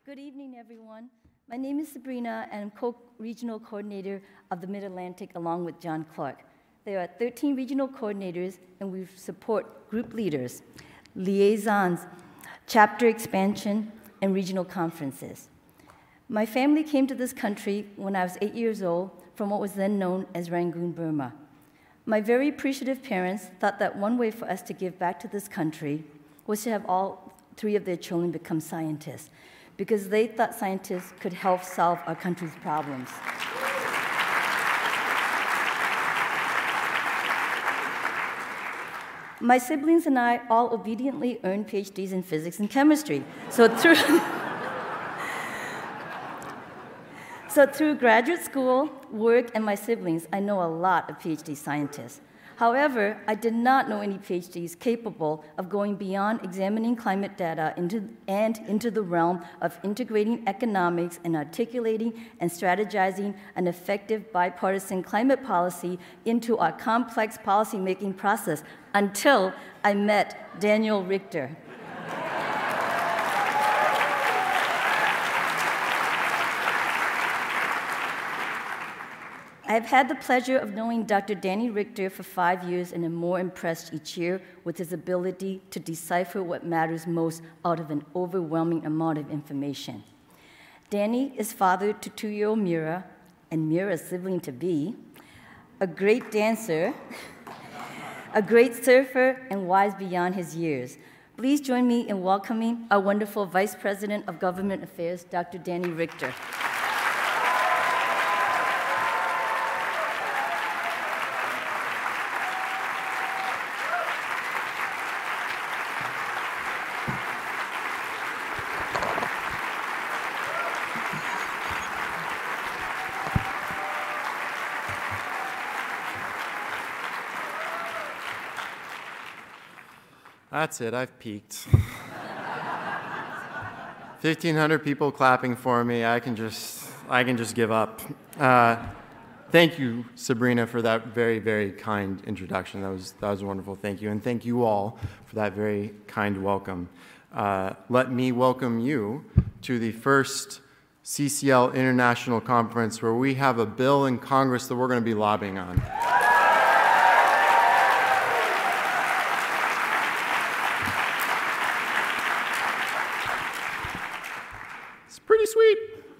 Good evening, everyone. My name is Sabrina, and I'm co-regional coordinator of the Mid-Atlantic along with John Clark. There are 13 regional coordinators, and we support group leaders, liaisons, chapter expansion, and regional conferences. My family came to this country when I was 8 years old from what was then known as Rangoon, Burma. My very appreciative parents thought that one way for us to give back to this country was to have all 3 of their children become scientists, because they thought scientists could help solve our country's problems. My siblings and I all obediently earned PhDs in physics and chemistry. So through graduate school, work, and my siblings, I know a lot of PhD scientists. However, I did not know any PhDs capable of going beyond examining climate data into the realm of integrating economics and articulating and strategizing an effective bipartisan climate policy into our complex policymaking process until I met Daniel Richter. I have had the pleasure of knowing Dr. Danny Richter for 5 years and am more impressed each year with his ability to decipher what matters most out of an overwhelming amount of information. Danny is father to 2-year-old Mira, and Mira's sibling-to-be, a great dancer, a great surfer, and wise beyond his years. Please join me in welcoming our wonderful Vice President of Government Affairs, Dr. Danny Richter. That's it, I've peaked. 1,500 people clapping for me, I can just give up. Thank you, Sabrina, for that very, very kind introduction. That was wonderful, thank you. And thank you all for that very kind welcome. Let me welcome you to the first CCL International Conference where we have a bill in Congress that we're going to be lobbying on. Pretty sweet.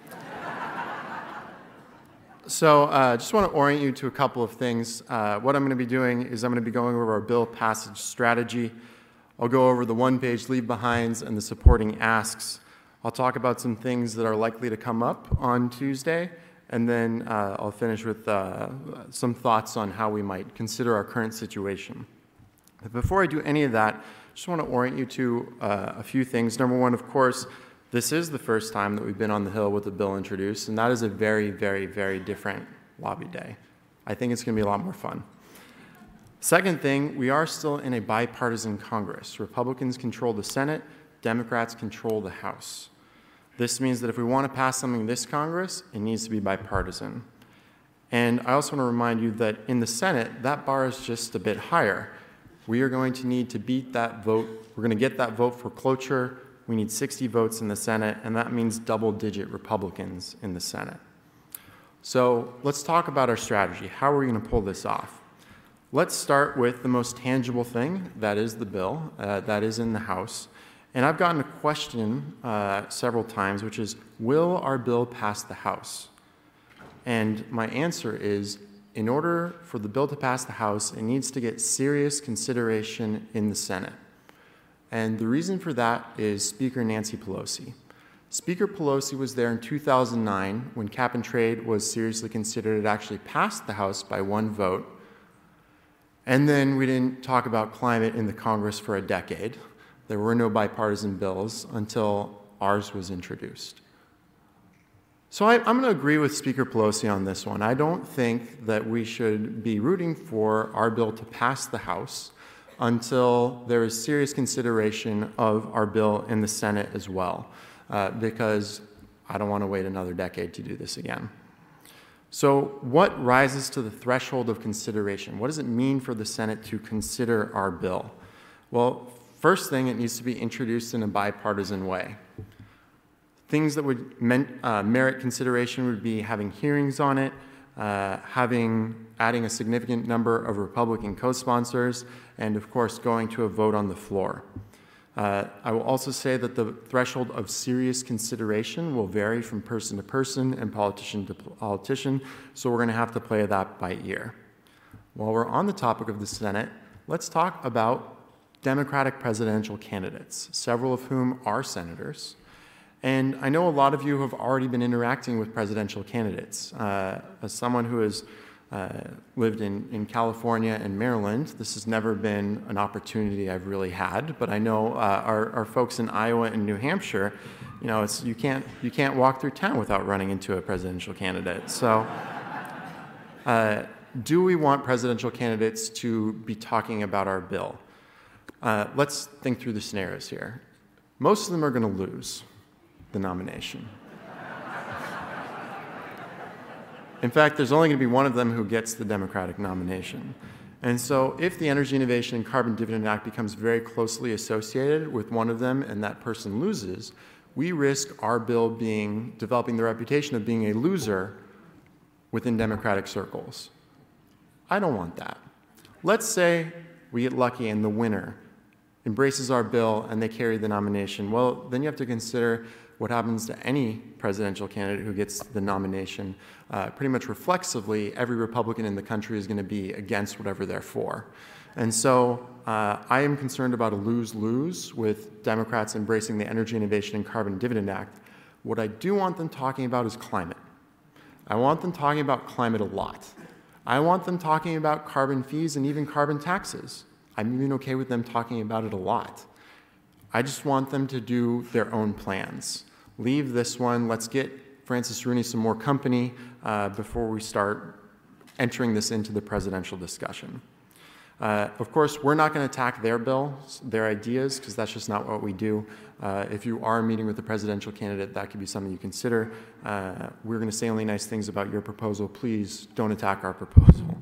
So just want to orient you to a couple of things. What I'm going to be doing is I'm going to be going over our bill passage strategy. I'll go over the one-page leave-behinds and the supporting asks. I'll talk about some things that are likely to come up on Tuesday, and then I'll finish with some thoughts on how we might consider our current situation. But before I do any of that, I just want to orient you to a few things. Number one, of course, this is the first time that we've been on the Hill with a bill introduced, and that is a very, very, very different lobby day. I think it's going to be a lot more fun. Second thing, we are still in a bipartisan Congress. Republicans control the Senate, Democrats control the House. This means that if we want to pass something this Congress, it needs to be bipartisan. And I also want to remind you that in the Senate, that bar is just a bit higher. We are going to need to beat that vote. We're going to get that vote for cloture. We need 60 votes in the Senate, and that means double-digit Republicans in the Senate. So let's talk about our strategy. How are we going to pull this off? Let's start with the most tangible thing, that is the bill, that is in the House. And I've gotten a question several times, which is, will our bill pass the House? And my answer is, in order for the bill to pass the House, it needs to get serious consideration in the Senate. And the reason for that is Speaker Nancy Pelosi. Speaker Pelosi was there in 2009 when cap and trade was seriously considered. It actually passed the House by 1 vote. And then we didn't talk about climate in the Congress for a decade. There were no bipartisan bills until ours was introduced. So I'm going to agree with Speaker Pelosi on this one. I don't think that we should be rooting for our bill to pass the House until there is serious consideration of our bill in the Senate as well, because I don't want to wait another decade to do this again. So what rises to the threshold of consideration? What does it mean for the Senate to consider our bill? Well, first thing, it needs to be introduced in a bipartisan way. Things that would merit consideration would be having hearings on it, adding a significant number of Republican co-sponsors, and of course going to a vote on the floor. I will also say that the threshold of serious consideration will vary from person to person and politician to politician, so we're going to have to play that by ear. While we're on the topic of the Senate, let's talk about Democratic presidential candidates, several of whom are senators. And I know a lot of you have already been interacting with presidential candidates. As someone who has lived in California and Maryland, this has never been an opportunity I've really had, but I know our folks in Iowa and New Hampshire, you know, you can't walk through town without running into a presidential candidate. So do we want presidential candidates to be talking about our bill? Let's think through the scenarios here. Most of them are going to lose the nomination. In fact, there's only going to be one of them who gets the Democratic nomination. And so if the Energy Innovation and Carbon Dividend Act becomes very closely associated with one of them and that person loses, we risk our bill developing the reputation of being a loser within Democratic circles. I don't want that. Let's say we get lucky and the winner embraces our bill and they carry the nomination. Well, then you have to consider what happens to any presidential candidate who gets the nomination. Pretty much reflexively, every Republican in the country is going to be against whatever they're for. And so I am concerned about a lose-lose with Democrats embracing the Energy Innovation and Carbon Dividend Act. What I do want them talking about is climate. I want them talking about climate a lot. I want them talking about carbon fees and even carbon taxes. I'm even okay with them talking about it a lot. I just want them to do their own plans. Leave this one. Let's get Francis Rooney some more company before we start entering this into the presidential discussion. Of course, we're not going to attack their bills, their ideas, because that's just not what we do. If you are meeting with the presidential candidate, that could be something you consider. We're going to say only nice things about your proposal. Please don't attack our proposal.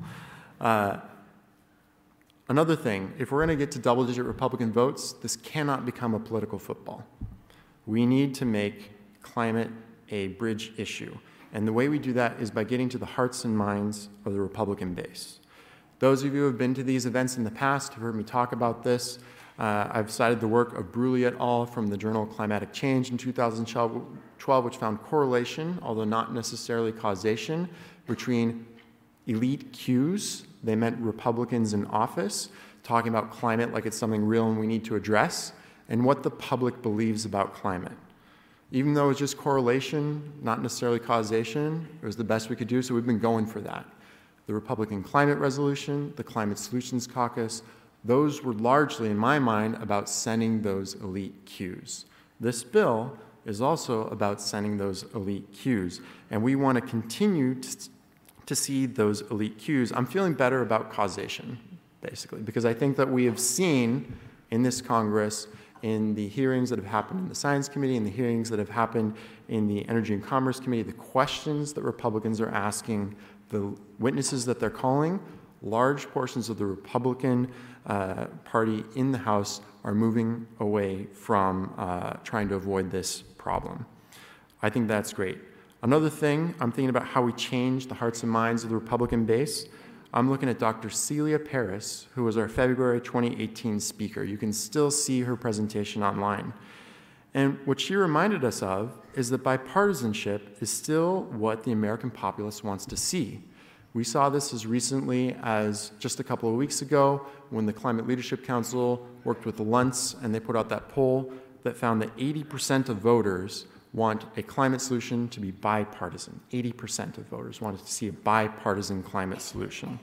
Another thing, if we're going to get to double-digit Republican votes, this cannot become a political football. We need to make climate a bridge issue. And the way we do that is by getting to the hearts and minds of the Republican base. Those of you who have been to these events in the past have heard me talk about this. I've cited the work of Bruley et al. From the Journal of Climatic Change in 2012, which found correlation, although not necessarily causation, between elite Qs, they meant Republicans in office, talking about climate like it's something real and we need to address, and what the public believes about climate. Even though it's just correlation, not necessarily causation, it was the best we could do, so we've been going for that. The Republican Climate Resolution, the Climate Solutions Caucus, those were largely, in my mind, about sending those elite Qs. This bill is also about sending those elite Qs, and we want to continue to see those elite Qs. I'm feeling better about causation, basically, because I think that we have seen in this Congress, in the hearings that have happened in the Science Committee, in the hearings that have happened in the Energy and Commerce Committee, the questions that Republicans are asking, the witnesses that they're calling, large portions of the Republican Party in the House are moving away from trying to avoid this problem. I think that's great. Another thing, I'm thinking about how we change the hearts and minds of the Republican base. I'm looking at Dr. Celia Paris, who was our February 2018 speaker. You can still see her presentation online. And what she reminded us of is that bipartisanship is still what the American populace wants to see. We saw this as recently as just a couple of weeks ago when the Climate Leadership Council worked with the Luntz and they put out that poll that found that 80% of voters want a climate solution to be bipartisan. 80% of voters wanted to see a bipartisan climate solution.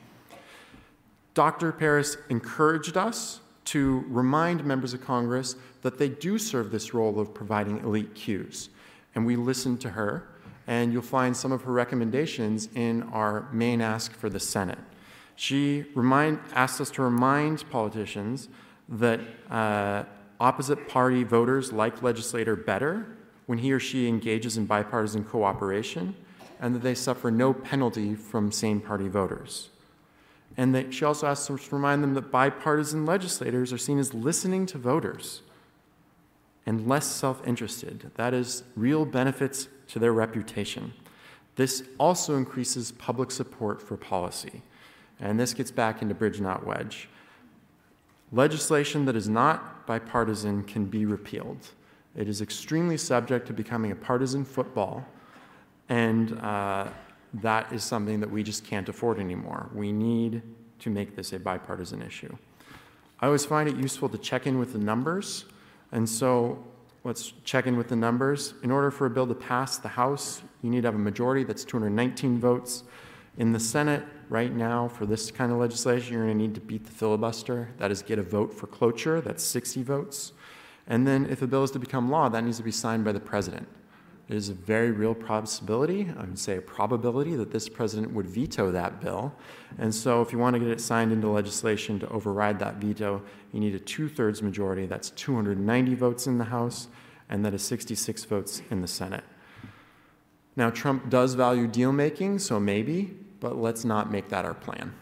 Dr. Paris encouraged us to remind members of Congress that they do serve this role of providing elite Qs. And we listened to her, and you'll find some of her recommendations in our main ask for the Senate. She asked us to remind politicians that opposite party voters like legislator better when he or she engages in bipartisan cooperation, and that they suffer no penalty from same-party voters. And that she also asked us to remind them that bipartisan legislators are seen as listening to voters. and less self-interested. That is, real benefits to their reputation. This also increases public support for policy. And this gets back into bridge, not wedge. Legislation that is not bipartisan can be repealed. It is extremely subject to becoming a partisan football, and that is something that we just can't afford anymore. We need to make this a bipartisan issue. I always find it useful to check in with the numbers, and so let's check in with the numbers. In order for a bill to pass the House, you need to have a majority. That's 219 votes. In the Senate, right now, for this kind of legislation, you're going to need to beat the filibuster. That is, get a vote for cloture. That's 60 votes. And then if a bill is to become law, that needs to be signed by the president. It is a very real possibility, I would say a probability, that this president would veto that bill. And so if you want to get it signed into legislation to override that veto, you need a 2/3 majority. That's 290 votes in the House, and that is 66 votes in the Senate. Now, Trump does value deal-making, so maybe, but let's not make that our plan.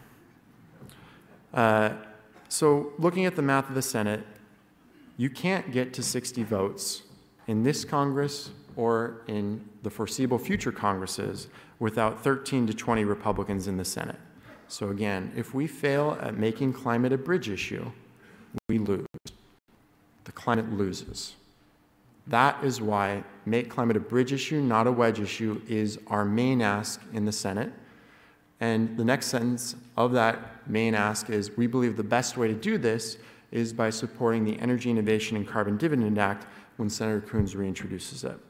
So looking at the math of the Senate, you can't get to 60 votes in this Congress or in the foreseeable future Congresses without 13 to 20 Republicans in the Senate. So again, if we fail at making climate a bridge issue, we lose. The climate loses. That is why make climate a bridge issue, not a wedge issue, is our main ask in the Senate. And the next sentence of that main ask is, we believe the best way to do this is by supporting the Energy Innovation and Carbon Dividend Act when Senator Coons reintroduces it.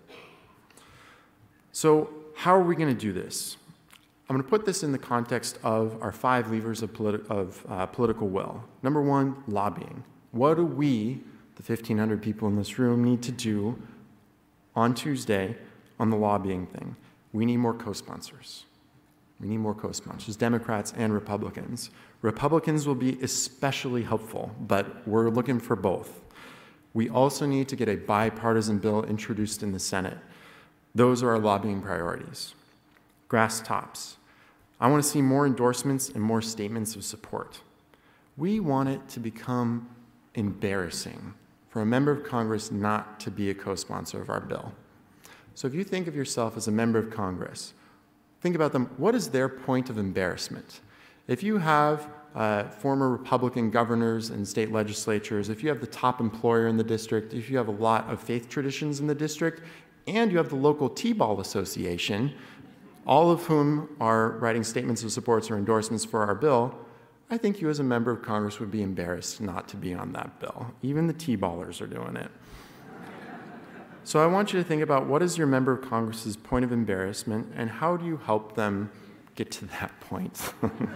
So how are we going to do this? I'm going to put this in the context of our 5 levers of political will. Number 1, lobbying. What do we, the 1,500 people in this room, need to do on Tuesday on the lobbying thing? We need more co-sponsors. We need more co-sponsors, Democrats and Republicans. Republicans will be especially helpful, but we're looking for both. We also need to get a bipartisan bill introduced in the Senate. Those are our lobbying priorities. Grass tops. I want to see more endorsements and more statements of support. We want it to become embarrassing for a member of Congress not to be a co-sponsor of our bill. So if you think of yourself as a member of Congress, think about them. What is their point of embarrassment? If you have former Republican governors and state legislatures, if you have the top employer in the district, if you have a lot of faith traditions in the district, and you have the local T-ball association, all of whom are writing statements of support or endorsements for our bill, I think you as a member of Congress would be embarrassed not to be on that bill. Even the T-ballers are doing it. So I want you to think about, what is your member of Congress's point of embarrassment, and how do you help them get to that point?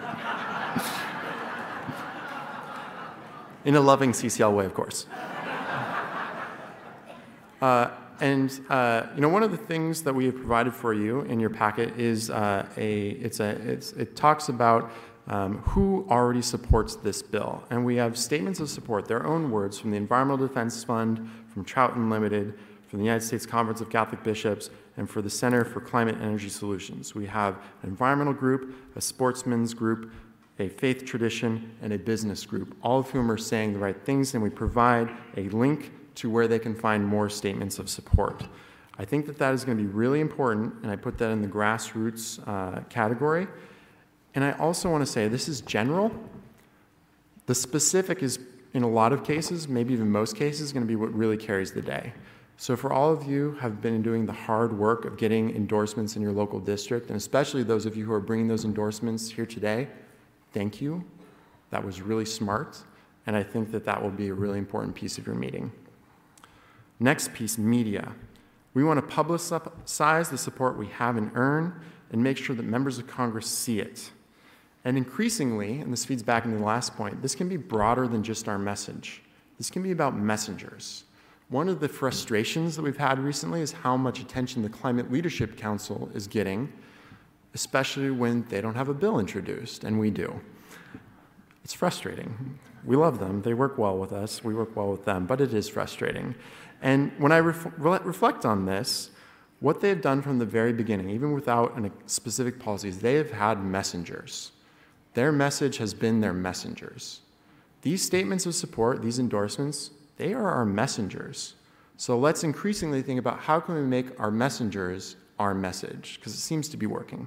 In a loving CCL way, of course. One of the things that we have provided for you in your packet is it talks about who already supports this bill. And we have statements of support, their own words, from the Environmental Defense Fund, from Trout Unlimited, from the United States Conference of Catholic Bishops, and for the Center for Climate and Energy Solutions. We have an environmental group, a sportsman's group, a faith tradition, and a business group, all of whom are saying the right things, and we provide a link to where they can find more statements of support. I think that is going to be really important, and I put that in the grassroots category. And I also want to say, this is general. The specific is, in a lot of cases, maybe even most cases, going to be what really carries the day. So for all of you who have been doing the hard work of getting endorsements in your local district, and especially those of you who are bringing those endorsements here today, thank you. That was really smart, and I think that will be a really important piece of your meeting. Next piece, media. We want to publicize the support we have and earn and make sure that members of Congress see it. And increasingly, and this feeds back into the last point, this can be broader than just our message. This can be about messengers. One of the frustrations that we've had recently is how much attention the Climate Leadership Council is getting, especially when they don't have a bill introduced, and we do. It's frustrating. We love them. They work well with us. We work well with them, but it is frustrating. And when I reflect on this, what they've done from the very beginning, even without specific policies, they have had messengers. Their message has been their messengers. These statements of support, these endorsements, they are our messengers. So let's increasingly think about how can we make our messengers our message, because it seems to be working.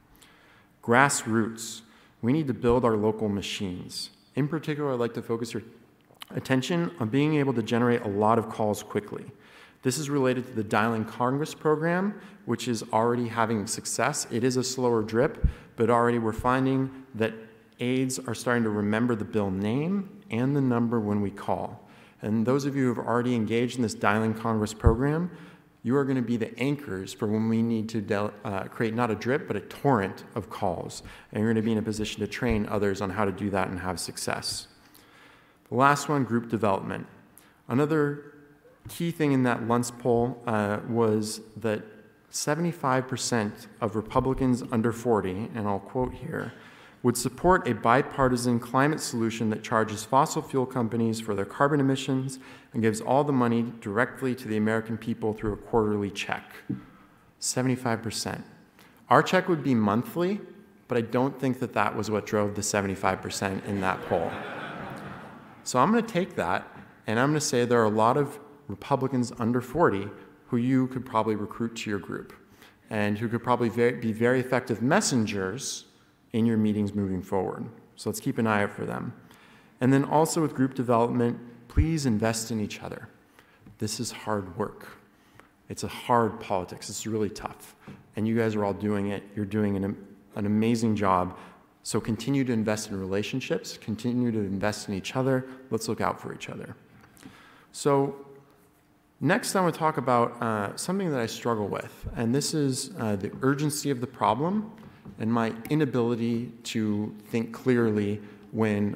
Grassroots. We need to build our local machines. In particular, I'd like to focus your attention on being able to generate a lot of calls quickly. This is related to the Dialing Congress program, which is already having success. It is a slower drip, but already we're finding that aides are starting to remember the bill name and the number when we call. And those of you who have already engaged in this Dialing Congress program, you are going to be the anchors for when we need to create not a drip, but a torrent of calls. And you're going to be in a position to train others on how to do that and have success. The last one, group development. Another key thing in that Luntz poll was that 75% of Republicans under 40, and I'll quote here, would support a bipartisan climate solution that charges fossil fuel companies for their carbon emissions and gives all the money directly to the American people through a quarterly check. 75%. Our check would be monthly, but I don't think that that was what drove the 75% in that poll. So I'm going to take that, and I'm going to say there are a lot of Republicans under 40 who you could probably recruit to your group and who could probably be very effective messengers in your meetings moving forward. So let's keep an eye out for them. And then also with group development, please invest in each other. This is hard work. It's a hard politics. It's really tough. And you guys are all doing it. You're doing an amazing job. So continue to invest in relationships. Continue to invest in each other. Let's look out for each other. So next, I want to talk about something that I struggle with. And this is the urgency of the problem and my inability to think clearly when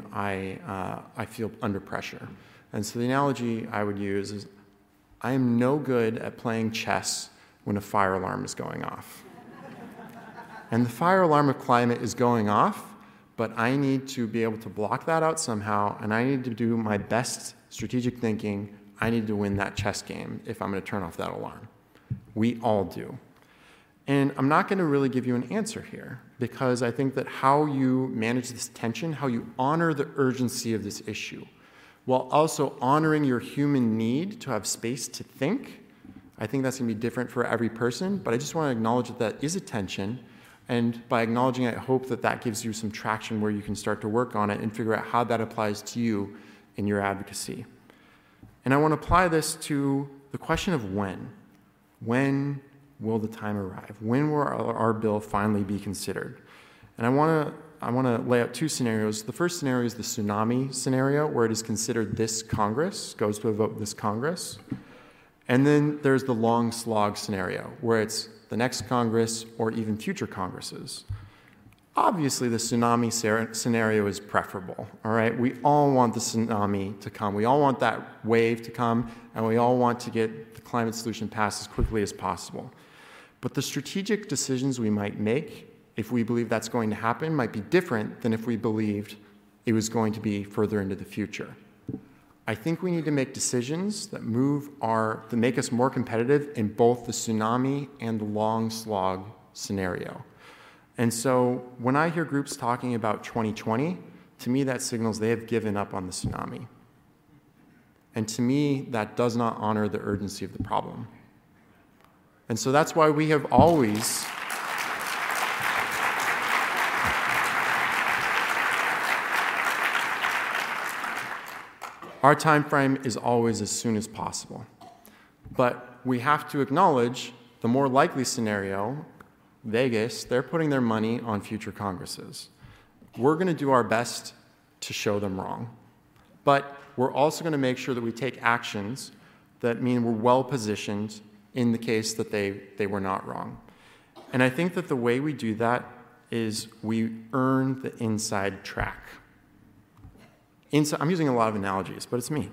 I feel under pressure. And so the analogy I would use is I am no good at playing chess when a fire alarm is going off. And the fire alarm of climate is going off, but I need to be able to block that out somehow, and I need to do my best strategic thinking. I need to win that chess game if I'm going to turn off that alarm. We all do. And I'm not going to really give you an answer here because I think that how you manage this tension, how you honor the urgency of this issue, while also honoring your human need to have space to think, I think that's going to be different for every person, but I just want to acknowledge that that is a tension, and by acknowledging it, I hope that that gives you some traction where you can start to work on it and figure out how that applies to you in your advocacy. And I want to apply this to the question of when. When will the time arrive? When will our bill finally be considered? And I want to lay out two scenarios. The first scenario is the tsunami scenario, where it is considered this Congress, goes to a vote this Congress. And then there's the long slog scenario, where it's the next Congress or even future Congresses. Obviously, the tsunami scenario is preferable, all right? We all want the tsunami to come. We all want that wave to come, and we all want to get the climate solution passed as quickly as possible. But the strategic decisions we might make, if we believe that's going to happen, might be different than if we believed it was going to be further into the future. I think we need to make decisions that make us more competitive in both the tsunami and the long slog scenario. And so when I hear groups talking about 2020, to me that signals they have given up on the tsunami. And to me, that does not honor the urgency of the problem. And so that's why we have always our time frame is always as soon as possible. But we have to acknowledge the more likely scenario, Vegas, they're putting their money on future Congresses. We're going to do our best to show them wrong. But we're also going to make sure that we take actions that mean we're well positioned in the case that they were not wrong. And I think that the way we do that is we earn the inside track. I'm using a lot of analogies, but it's me.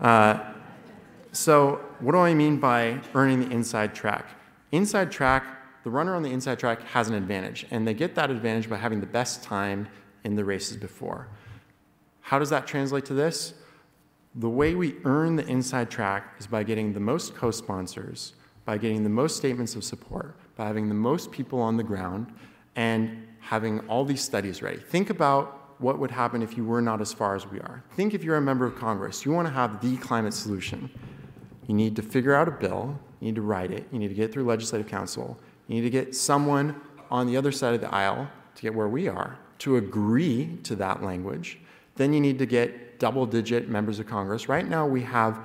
So what do I mean by earning the inside track? Inside track, the runner on the inside track has an advantage, and they get that advantage by having the best time in the races before. How does that translate to this? The way we earn the inside track is by getting the most co-sponsors, by getting the most statements of support, by having the most people on the ground, and having all these studies ready. Think about what would happen if you were not as far as we are. Think if you're a member of Congress. You want to have the climate solution. you need to figure out a bill, you need to write it, you need to get it through Legislative Council, you need to get someone on the other side of the aisle to get where we are to agree to that language. Then you need to get double-digit members of Congress. Right now we have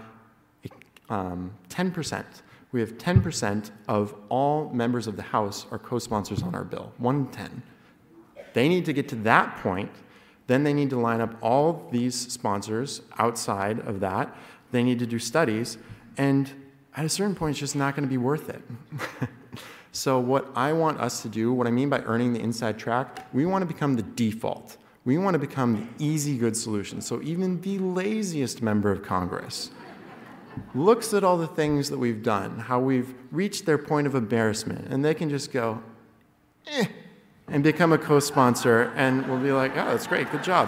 10%. We have 10% of all members of the House are co-sponsors on our bill, 1 in 10. They need to get to that point. Then they need to line up all these sponsors outside of that. They need to do studies. And at a certain point, it's just not going to be worth it. So what I want us to do, what I mean by earning the inside track, we want to become the default. We want to become the easy, good solution. So even the laziest member of Congress looks at all the things that we've done, how we've reached their point of embarrassment, and they can just go, and become a co-sponsor, and we'll be like, oh, that's great, good job.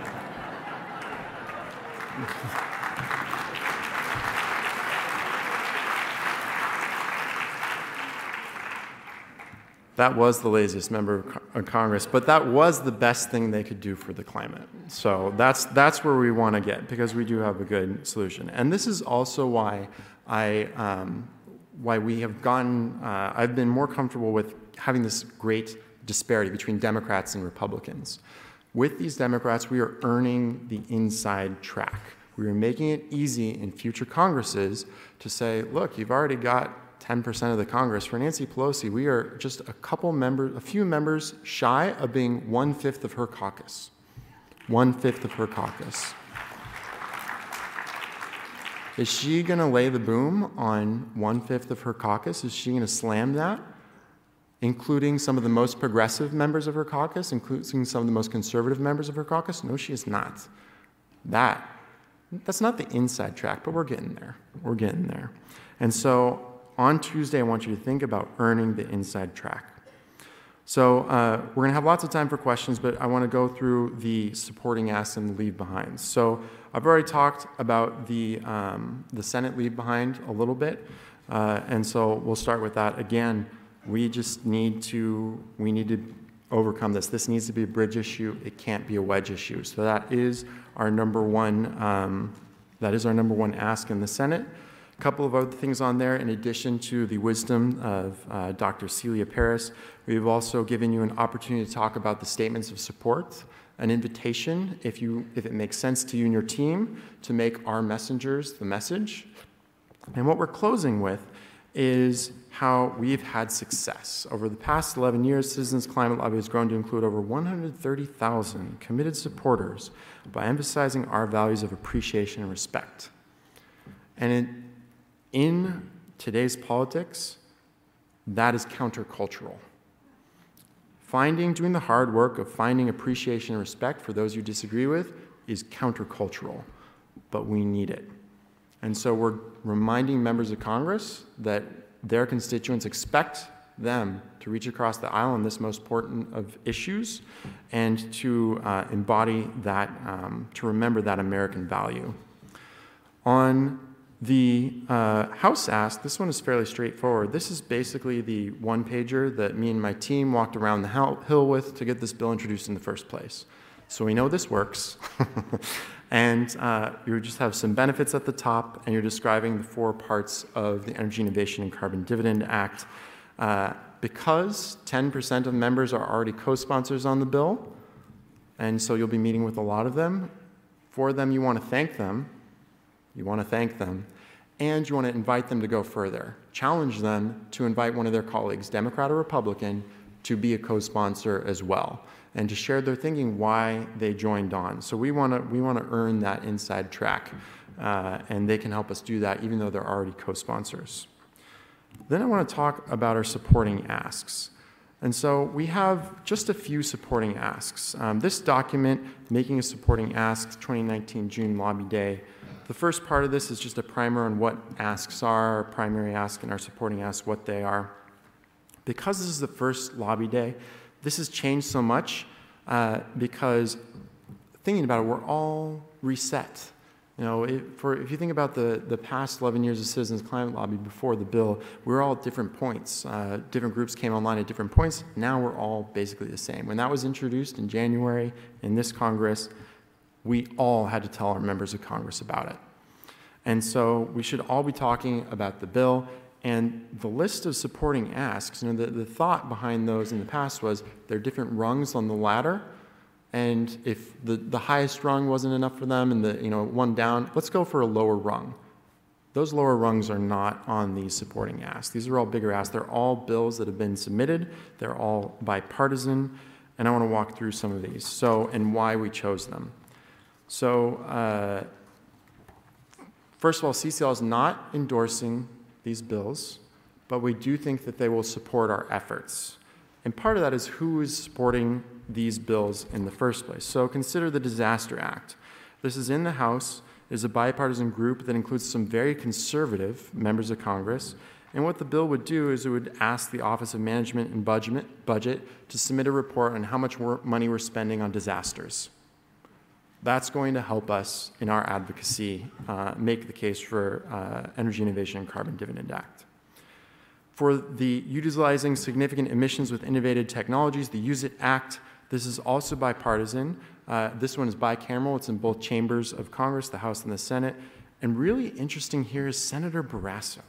That was the laziest member of Congress, but that was the best thing they could do for the climate. So that's where we want to get, because we do have a good solution. And this is also why why we have gotten, I've been more comfortable with having this great disparity between Democrats and Republicans. With these Democrats, we are earning the inside track. We are making it easy in future Congresses to say, look, you've already got 10% of the Congress. For Nancy Pelosi, we are just a few members shy of being 1/5 of her caucus. 1/5 of her caucus. Is she going to lay the boom on 1/5 of her caucus? Is she going to slam that? Including some of the most progressive members of her caucus, including some of the most conservative members of her caucus? No, she is not. That's not the inside track, but we're getting there. We're getting there. And so on Tuesday, I want you to think about earning the inside track. So we're going to have lots of time for questions, but I want to go through the supporting asks and the leave behinds. So I've already talked about the Senate leave behind a little bit, and so we'll start with that. Again, we need to overcome this. This needs to be a bridge issue. It can't be a wedge issue. So that is our number one ask in the Senate. A couple of other things on there, in addition to the wisdom of Dr. Celia Paris, we've also given you an opportunity to talk about the statements of support, an invitation, if it makes sense to you and your team, to make our messengers the message. And what we're closing with is how we've had success. Over the past 11 years, Citizens Climate Lobby has grown to include over 130,000 committed supporters by emphasizing our values of appreciation and respect. And in today's politics, that is countercultural. Doing the hard work of finding appreciation and respect for those you disagree with is countercultural, but we need it. And so we're reminding members of Congress that their constituents expect them to reach across the aisle on this most important of issues and to embody that, to remember that American value. On the House ask, this one is fairly straightforward. This is basically the one-pager that me and my team walked around the Hill with to get this bill introduced in the first place. So we know this works. And you just have some benefits at the top, and you're describing the 4 parts of the Energy Innovation and Carbon Dividend Act. Because 10% of members are already co-sponsors on the bill, and so you'll be meeting with a lot of them. For them, you want to thank them. And you want to invite them to go further. Challenge them to invite one of their colleagues, Democrat or Republican, to be a co-sponsor as well, and to share their thinking why they joined on. So we want to earn that inside track, and they can help us do that even though they're already co-sponsors. Then I want to talk about our supporting asks. And so we have just a few supporting asks. This document, Making a Supporting Ask, 2019 June Lobby Day. The first part of this is just a primer on what asks are, our primary ask and our supporting asks, what they are. Because this is the first lobby day, this has changed so much because thinking about it, we're all reset. You know, if you think about the past 11 years of Citizens Climate Lobby before the bill, we were all at different points. Different groups came online at different points. Now we're all basically the same. When that was introduced in January in this Congress, we all had to tell our members of Congress about it. And so we should all be talking about the bill. And the list of supporting asks, the thought behind those in the past was there are different rungs on the ladder. And if the highest rung wasn't enough for them and the one down, let's go for a lower rung. Those lower rungs are not on these supporting asks. These are all bigger asks. They're all bills that have been submitted. They're all bipartisan. And I want to walk through some of these, and why we chose them. So first of all, CCL is not endorsing these bills, but we do think that they will support our efforts. And part of that is who is supporting these bills in the first place. So consider the Disaster Act. This is in the House. It is a bipartisan group that includes some very conservative members of Congress. And what the bill would do is it would ask the Office of Management and Budget to submit a report on how much money we're spending on disasters. That's going to help us in our advocacy make the case for Energy Innovation and Carbon Dividend Act. For the Utilizing Significant Emissions with Innovative Technologies, the Use It Act, this is also bipartisan. This one is bicameral. It's in both chambers of Congress, the House and the Senate. And really interesting here is Senator Barrasso.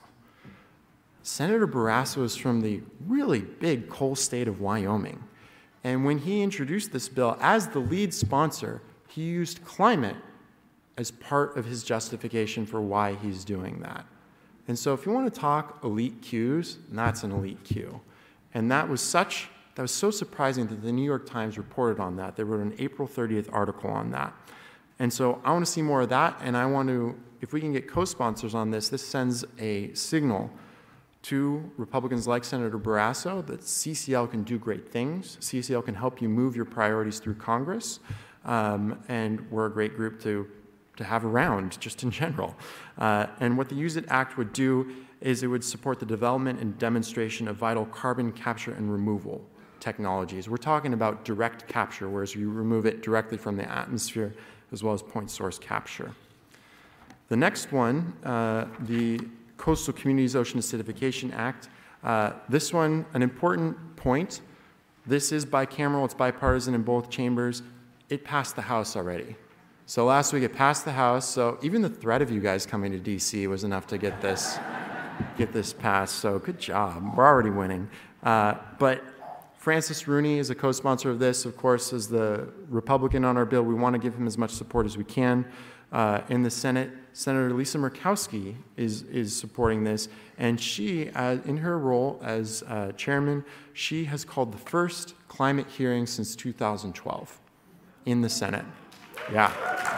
Senator Barrasso is from the really big coal state of Wyoming. And when he introduced this bill as the lead sponsor, he used climate as part of his justification for why he's doing that. And so if you want to talk elite Qs, that's an elite Q. And that was so surprising that the New York Times reported on that. They wrote an April 30th article on that. And so I want to see more of that, and I want to, if we can get co-sponsors on this, this sends a signal to Republicans like Senator Barrasso that CCL can do great things. CCL can help you move your priorities through Congress, and we're a great group to have around, just in general. And what the Use It Act would do is it would support the development and demonstration of vital carbon capture and removal technologies. We're talking about direct capture, whereas you remove it directly from the atmosphere, as well as point source capture. The next one, the Coastal Communities Ocean Acidification Act. This one, an important point. This is bicameral, it's bipartisan in both chambers. It passed the House already. So last week it passed the House, so even the threat of you guys coming to DC was enough to get this passed, so good job. We're already winning. But Francis Rooney is a co-sponsor of this, of course, as the Republican on our bill. We want to give him as much support as we can. In the Senate, Senator Lisa Murkowski is supporting this, and she, in her role as chairman, she has called the first climate hearing since 2012 in the Senate. Yeah.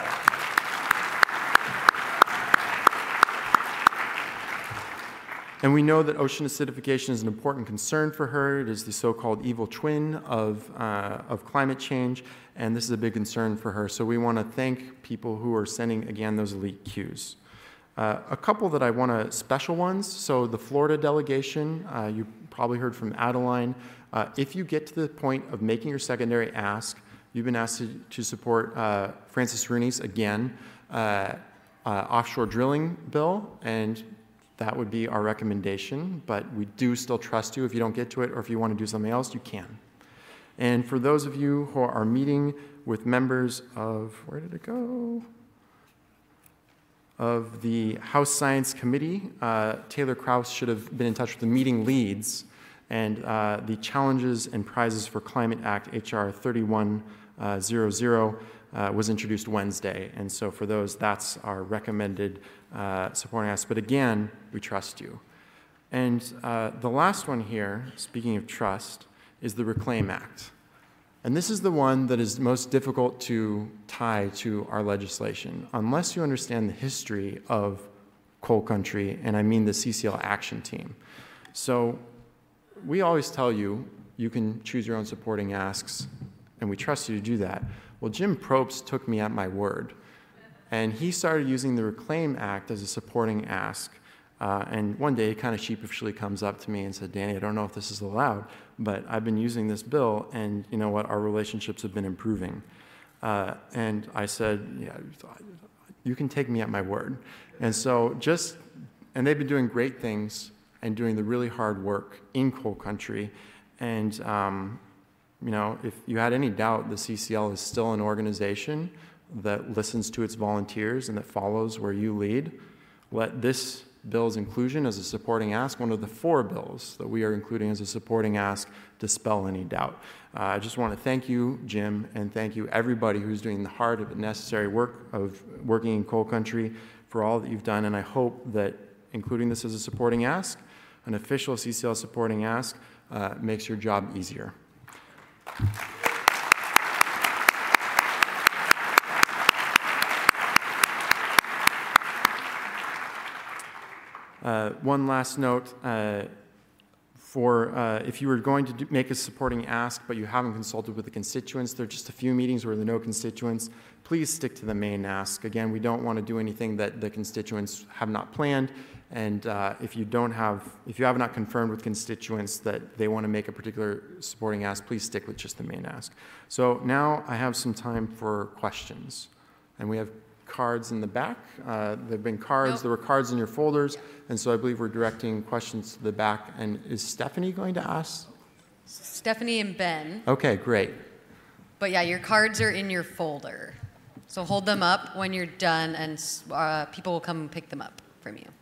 And we know that ocean acidification is an important concern for her. It is the so-called evil twin of climate change, and this is a big concern for her. So we want to thank people who are sending, again, those elite Qs. A couple that I want to, special ones. So the Florida delegation, you probably heard from Adeline. If you get to the point of making your secondary ask, you've been asked to support Francis Rooney's, again, offshore drilling bill, and that would be our recommendation, but we do still trust you. If you don't get to it or if you want to do something else, you can. And for those of you who are meeting with members of, where did it go? Of the House Science Committee, Taylor Krause should have been in touch with the meeting leads, and the Challenges and Prizes for Climate Act, H.R. 3100, was introduced Wednesday. And so for those, that's our recommended supporting us. But again, we trust you. And the last one here, speaking of trust, is the Reclaim Act. And this is the one that is most difficult to tie to our legislation. Unless you understand the history of coal country, and I mean the CCL action team. So we always tell you, you can choose your own supporting asks, and we trust you to do that. Well, Jim Probst took me at my word, and he started using the Reclaim Act as a supporting ask. And one day he kind of sheepishly comes up to me and said, Danny, I don't know if this is allowed, but I've been using this bill, and you know what, our relationships have been improving. And I said, yeah, you can take me at my word. And so and they've been doing great things and doing the really hard work in coal country. And you know, if you had any doubt, the CCL is still an organization that listens to its volunteers and that follows where you lead. let this bill's inclusion as a supporting ask, one of the 4 bills that we are including as a supporting ask, dispel any doubt. I just want to thank you, Jim, and thank you everybody who's doing the hard but necessary work of working in coal country for all that you've done, and I hope that including this as a supporting ask, an official CCL supporting ask, makes your job easier. One last note, if you were going to make a supporting ask but you haven't consulted with the constituents, there are just a few meetings where there are no constituents, please stick to the main ask. Again, we don't want to do anything that the constituents have not planned, and if you have not confirmed with constituents that they want to make a particular supporting ask, please stick with just the main ask. So now I have some time for questions, and we have cards in the back. There have been cards. Nope. There were cards in your folders, and so I believe we're directing questions to the back. And is Stephanie going to ask? Stephanie and Ben. Okay, great. But yeah, your cards are in your folder. So hold them up when you're done, and people will come pick them up from you.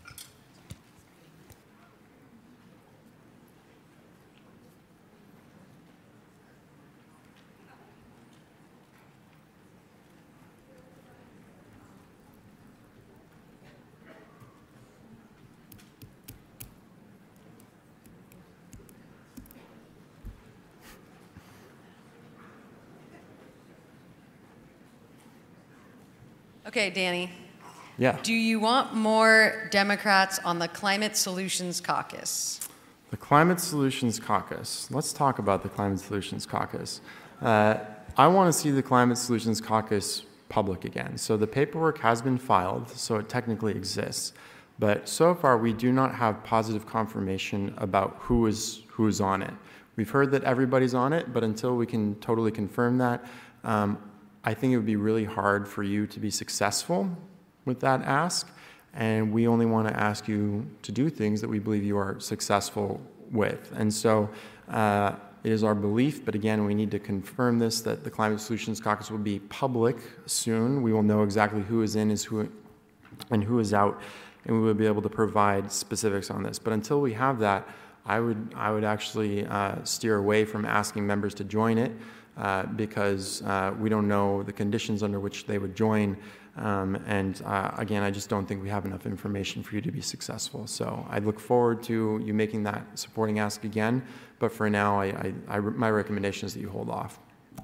Okay, Danny. Yeah. Do you want more Democrats on the Climate Solutions Caucus? The Climate Solutions Caucus. Let's talk about the Climate Solutions Caucus. I want to see the Climate Solutions Caucus public again. So the paperwork has been filed, so it technically exists. But so far, we do not have positive confirmation about who is on it. We've heard that everybody's on it, but until we can totally confirm that, I think it would be really hard for you to be successful with that ask, and we only want to ask you to do things that we believe you are successful with. And so it is our belief, but again, we need to confirm this, that the Climate Solutions Caucus will be public soon. We will know exactly who is in and who is out, and we will be able to provide specifics on this. But until we have that, I would actually steer away from asking members to join it, because we don't know the conditions under which they would join. Again, I just don't think we have enough information for you to be successful. So I look forward to you making that supporting ask again. But for now, my recommendation is that you hold off.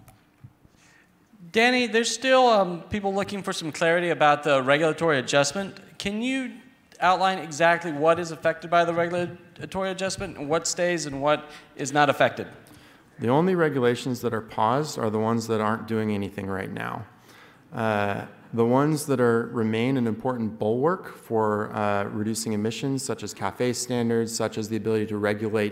Danny, there's still people looking for some clarity about the regulatory adjustment. Can you outline exactly what is affected by the regulatory adjustment and what stays and what is not affected? The only regulations that are paused are the ones that aren't doing anything right now. The ones that remain an important bulwark for reducing emissions, such as CAFE standards, such as the ability to regulate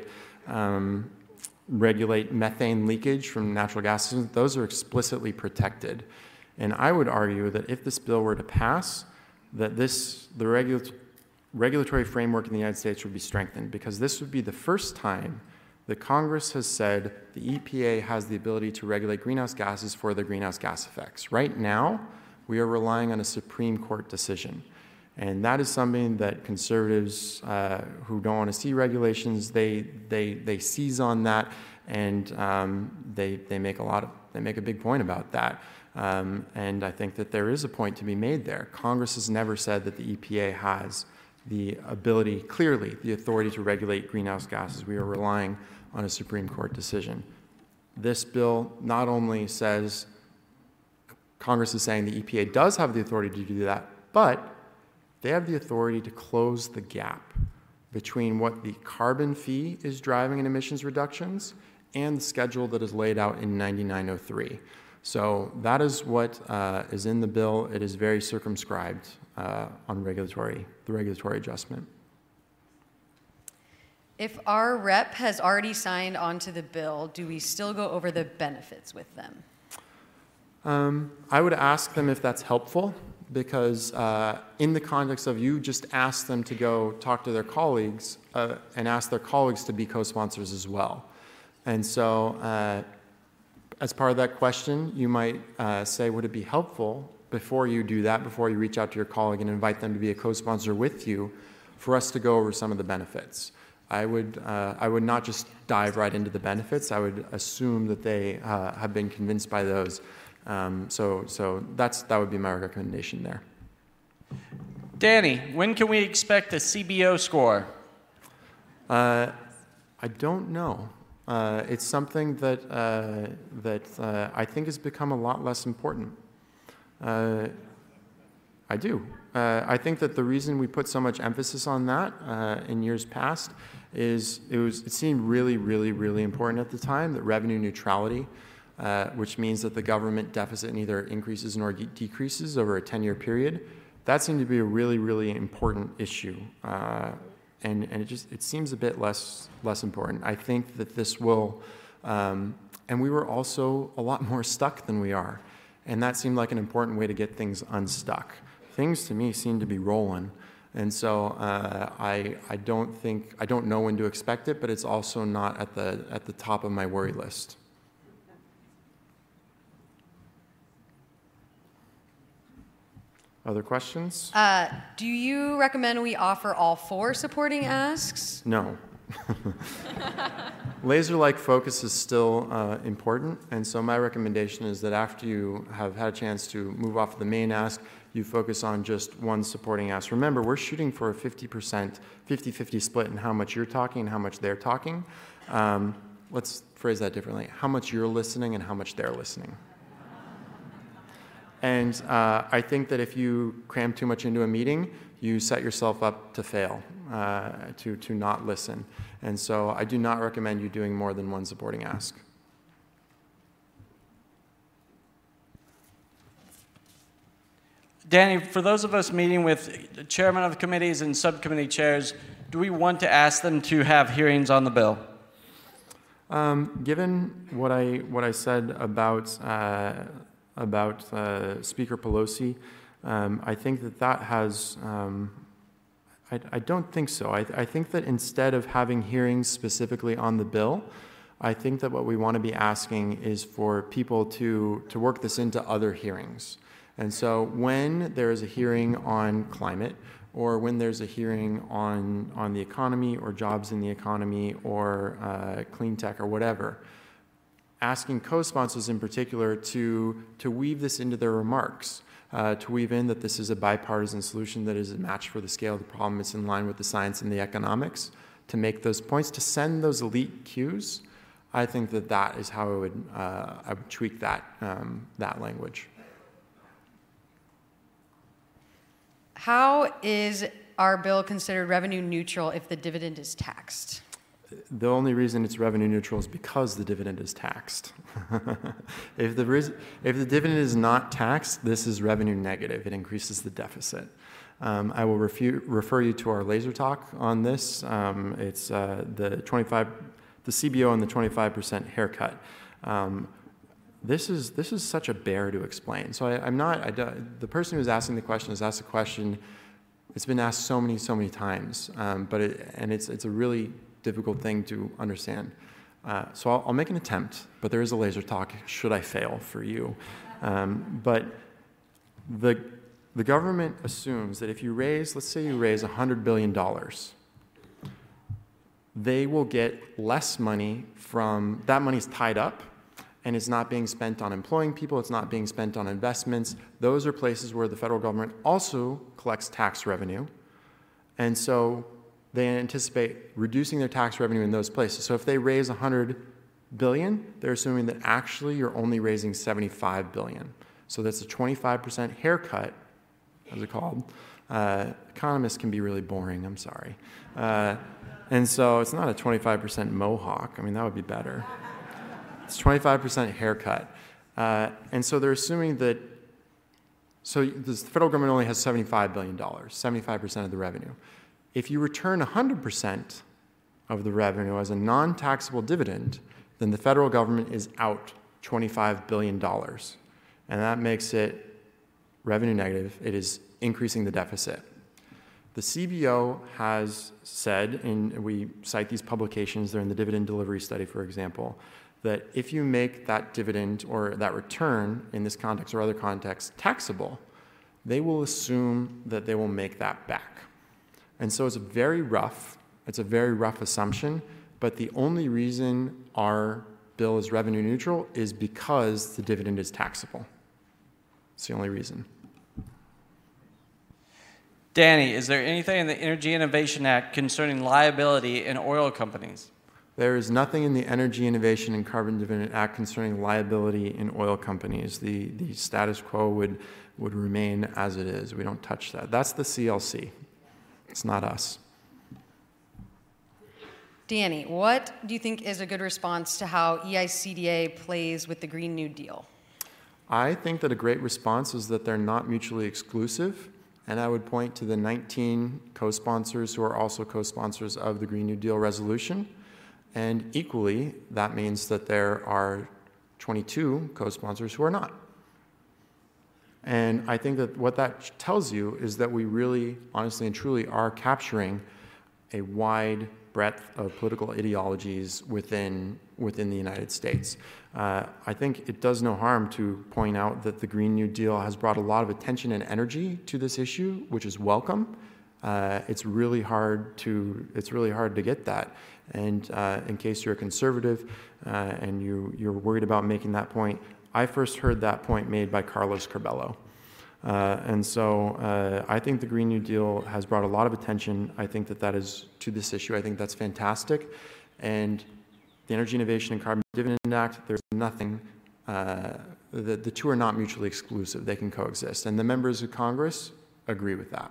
methane leakage from natural gas systems, those are explicitly protected. And I would argue that if this bill were to pass, that the regulatory framework in the United States would be strengthened, because this would be the first time that Congress has said the EPA has the ability to regulate greenhouse gases for their greenhouse gas effects. Right now, we are relying on a Supreme Court decision. And that is something that conservatives who don't want to see regulations, they seize on that, and they make a big point about that. And I think that there is a point to be made there. Congress has never said that the EPA has the ability, clearly, the authority to regulate greenhouse gases. We are relying on a Supreme Court decision. This bill not only says Congress is saying the EPA does have the authority to do that, but they have the authority to close the gap between what the carbon fee is driving in emissions reductions and the schedule that is laid out in 9903. So that is what is in the bill. It is very circumscribed on the regulatory adjustment. If our rep has already signed onto the bill, do we still go over the benefits with them? I would ask them if that's helpful, because in the context of you just ask them to go talk to their colleagues and ask their colleagues to be co-sponsors as well. And so as part of that question, you might say, would it be helpful before you do that, before you reach out to your colleague and invite them to be a co-sponsor with you, for us to go over some of the benefits. I would not just dive right into the benefits. I would assume that they have been convinced by those. So that would be my recommendation there. Danny, when can we expect a CBO score? I don't know. It's something that I think has become a lot less important. I do. I think that the reason we put so much emphasis on that in years past is it seemed really, really, really important at the time that revenue neutrality, which means that the government deficit neither increases nor decreases over a 10-year period, that seemed to be a really, really important issue. And it seems a bit less important. I think that this will, and we were also a lot more stuck than we are. And that seemed like an important way to get things unstuck. Things to me seem to be rolling. And so I don't know when to expect it, but it's also not at the top of my worry list. Other questions? Do you recommend we offer all 4 supporting asks? No. Laser-like focus is still important, and so my recommendation is that after you have had a chance to move off of the main ask, you focus on just one supporting ask. Remember, we're shooting for a 50% split in how much you're talking and how much they're talking. Let's phrase that differently. How much you're listening and how much they're listening. And I think that if you cram too much into a meeting, you set yourself up to fail, to not listen. And so I do not recommend you doing more than one supporting ask. Danny, for those of us meeting with the chairman of the committees and subcommittee chairs, do we want to ask them to have hearings on the bill? Given what I said about Speaker Pelosi, I think that has, I don't think so. I think that instead of having hearings specifically on the bill, I think that what we want to be asking is for people to work this into other hearings. And so when there is a hearing on climate, or when there's a hearing on the economy or jobs in the economy or clean tech or whatever, asking co-sponsors in particular to weave this into their remarks, to weave in that this is a bipartisan solution that is a match for the scale of the problem, it's in line with the science and the economics, to make those points, to send those elite cues. I think that is how I would tweak that language. How is our bill considered revenue neutral if the dividend is taxed? The only reason it's revenue neutral is because the dividend is taxed. If the dividend is not taxed, this is revenue negative. It increases the deficit. I will refer you to our laser talk on this. It's the CBO and the 25% haircut. This is such a bear to explain. So the person who's asking the question has asked a question. It's been asked so many times, but it's a really difficult thing to understand. So I'll make an attempt, but there is a laser talk should I fail for you. But the government assumes that if you raise, let's say you raise $100 billion, they will get less money from, that money's tied up, and it's not being spent on employing people, it's not being spent on investments. Those are places where the federal government also collects tax revenue. And so they anticipate reducing their tax revenue in those places. So if they raise $100 billion, they're assuming that actually you're only raising $75 billion. So that's a 25% haircut, as it's called. Economists can be really boring, I'm sorry. And so it's not a 25% mohawk. I mean, that would be better. It's 25% haircut. And so they're assuming that, so the federal government only has $75 billion, 75% of the revenue. If you return 100% of the revenue as a non-taxable dividend, then the federal government is out $25 billion. And that makes it revenue negative. It is increasing the deficit. The CBO has said, and we cite these publications, they're in the dividend delivery study, for example, that if you make that dividend or that return in this context or other contexts taxable, they will assume that they will make that back. And so it's a very rough assumption, but the only reason our bill is revenue neutral is because the dividend is taxable. It's the only reason. Danny, is there anything in the Energy Innovation Act concerning liability in oil companies? There is nothing in the Energy Innovation and Carbon Dividend Act concerning liability in oil companies. The status quo would remain as it is. We don't touch that. That's the CLC. It's not us. Danny, what do you think is a good response to how EICDA plays with the Green New Deal? I think that a great response is that they're not mutually exclusive. And I would point to the 19 co-sponsors who are also co-sponsors of the Green New Deal resolution. And equally, that means that there are 22 co-sponsors who are not. And I think that what that tells you is that we really, honestly and truly, are capturing a wide breadth of political ideologies within the United States. I think it does no harm to point out that the Green New Deal has brought a lot of attention and energy to this issue, which is welcome. It's really hard to get that. And in case you're a conservative and you're worried about making that point, I first heard that point made by Carlos Curbelo. And so I think the Green New Deal has brought a lot of attention. I think that is to this issue. I think that's fantastic. And the Energy Innovation and Carbon Dividend Act, there's nothing, the two are not mutually exclusive. They can coexist. And the members of Congress agree with that.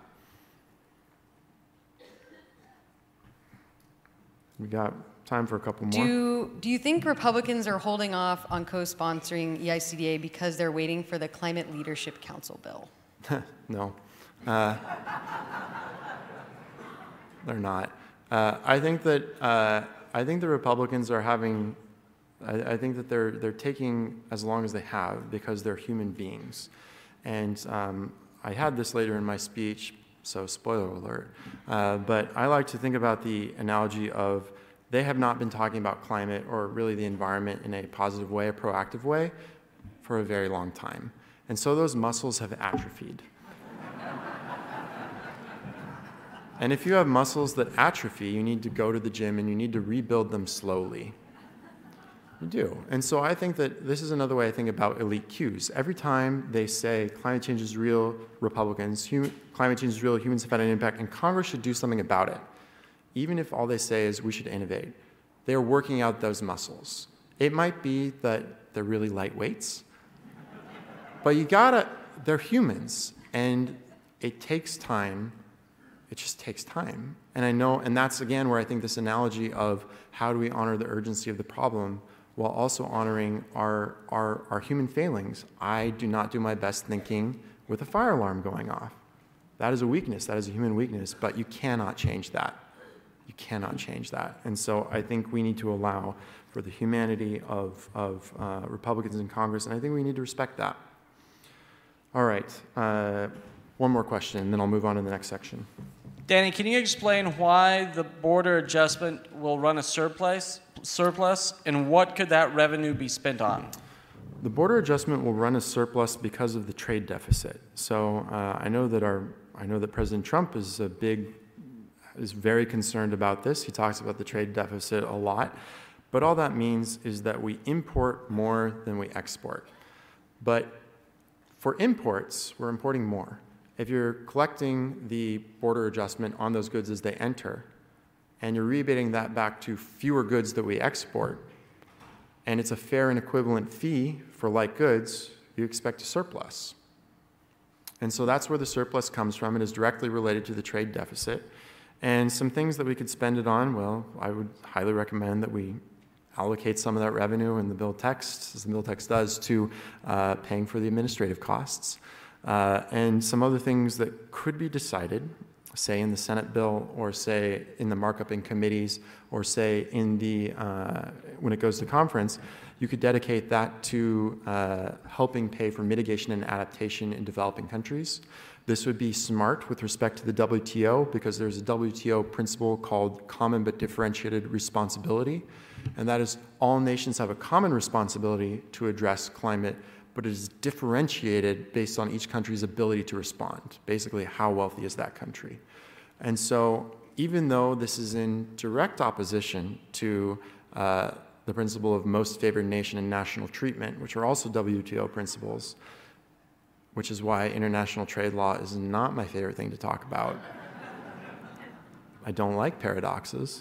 We got time for a couple more. Do you think Republicans are holding off on co-sponsoring EICDA because they're waiting for the Climate Leadership Council bill? No. They're not. I think the Republicans are having, I think that they're taking as long as they have because they're human beings. And I had this later in my speech, so spoiler alert. But I like to think about the analogy of they have not been talking about climate or really the environment in a positive way, a proactive way, for a very long time. And so those muscles have atrophied. And if you have muscles that atrophy, you need to go to the gym and you need to rebuild them slowly. You do. And so I think that this is another way I think about elite cues. Every time they say climate change is real, Republicans, climate change is real, humans have had an impact, and Congress should do something about it. Even if all they say is we should innovate, they're working out those muscles. It might be that they're really light weights, but they're humans, and it takes time. It just takes time. And I know, and that's again where I think this analogy of how do we honor the urgency of the problem while also honoring our human failings. I do not do my best thinking with a fire alarm going off. That is a weakness. That is a human weakness, but you cannot change that. You cannot change that. And so I think we need to allow for the humanity of Republicans in Congress, and I think we need to respect that. All right. One more question, and then I'll move on to the next section. Danny, can you explain why the border adjustment will run a surplus, and what could that revenue be spent on? The border adjustment will run a surplus because of the trade deficit. So I know that President Trump is very concerned about this. He talks about the trade deficit a lot. But all that means is that we import more than we export. But for imports, we're importing more. If you're collecting the border adjustment on those goods as they enter, and you're rebating that back to fewer goods that we export, and it's a fair and equivalent fee for like goods, you expect a surplus. And so that's where the surplus comes from. It is directly related to the trade deficit. And some things that we could spend it on, well, I would highly recommend that we allocate some of that revenue in the bill text, as the bill text does, to paying for the administrative costs. And some other things that could be decided, say in the Senate bill, or say in the markup in committees, or say in when it goes to conference, you could dedicate that to helping pay for mitigation and adaptation in developing countries, This would be smart with respect to the WTO because there's a WTO principle called common but differentiated responsibility, and that is all nations have a common responsibility to address climate, but it is differentiated based on each country's ability to respond. Basically, how wealthy is that country? And so even though this is in direct opposition to the principle of most favored nation and national treatment, which are also WTO principles, which is why international trade law is not my favorite thing to talk about. I don't like paradoxes.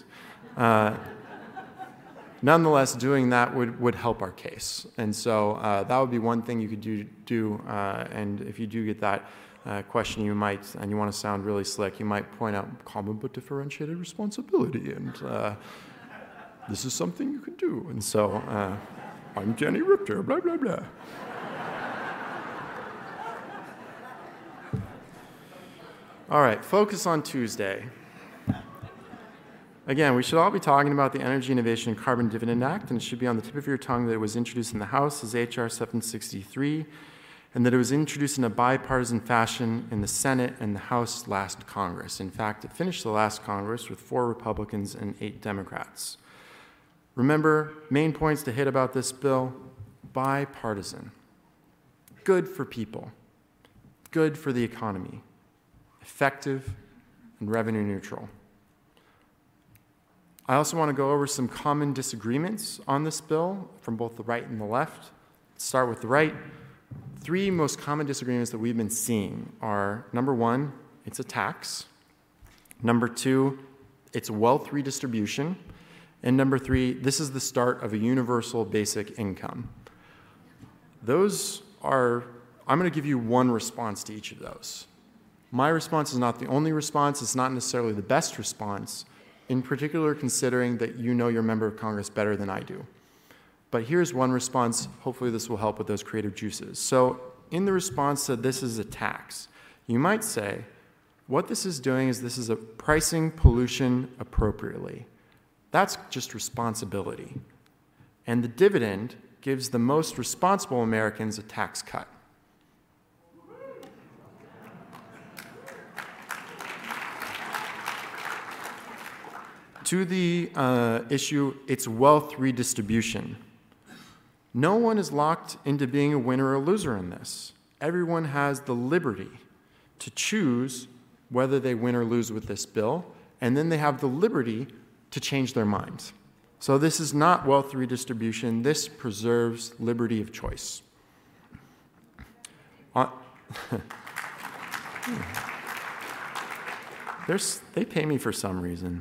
Nonetheless, doing that would help our case. And so that would be one thing you could do. And if you do get that question, you might, and you want to sound really slick, you might point out common but differentiated responsibility. And this is something you can do. And so I'm Jenny Richter, blah, blah, blah. All right, focus on Tuesday. Again, we should all be talking about the Energy Innovation and Carbon Dividend Act, and it should be on the tip of your tongue that it was introduced in the House as H.R. 763, and that it was introduced in a bipartisan fashion in the Senate and the House last Congress. In fact, it finished the last Congress with 4 Republicans and 8 Democrats. Remember, main points to hit about this bill: bipartisan, good for people, good for the economy, effective, and revenue neutral. I also want to go over some common disagreements on this bill from both the right and the left. Let's start with the right. 3 most common disagreements that we've been seeing are, number 1, it's a tax. Number 2, it's wealth redistribution. And number 3, this is the start of a universal basic income. Those are, I'm going to give you one response to each of those. My response is not the only response. It's not necessarily the best response, in particular considering that you know your member of Congress better than I do. But here's one response. Hopefully this will help with those creative juices. So in the response to this is a tax, you might say, what this is doing is this is a pricing pollution appropriately. That's just responsibility. And the dividend gives the most responsible Americans a tax cut. To the issue, it's wealth redistribution. No one is locked into being a winner or a loser in this. Everyone has the liberty to choose whether they win or lose with this bill, and then they have the liberty to change their minds. So this is not wealth redistribution. This preserves liberty of choice. They pay me for some reason.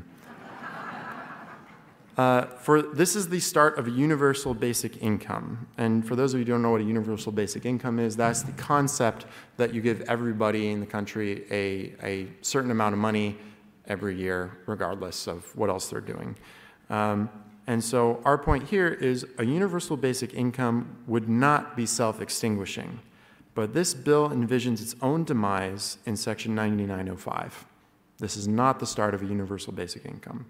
This is the start of a universal basic income. And for those of you who don't know what a universal basic income is, that's the concept that you give everybody in the country a certain amount of money every year, regardless of what else they're doing. And so our point here is a universal basic income would not be self-extinguishing. But this bill envisions its own demise in Section 9905. This is not the start of a universal basic income.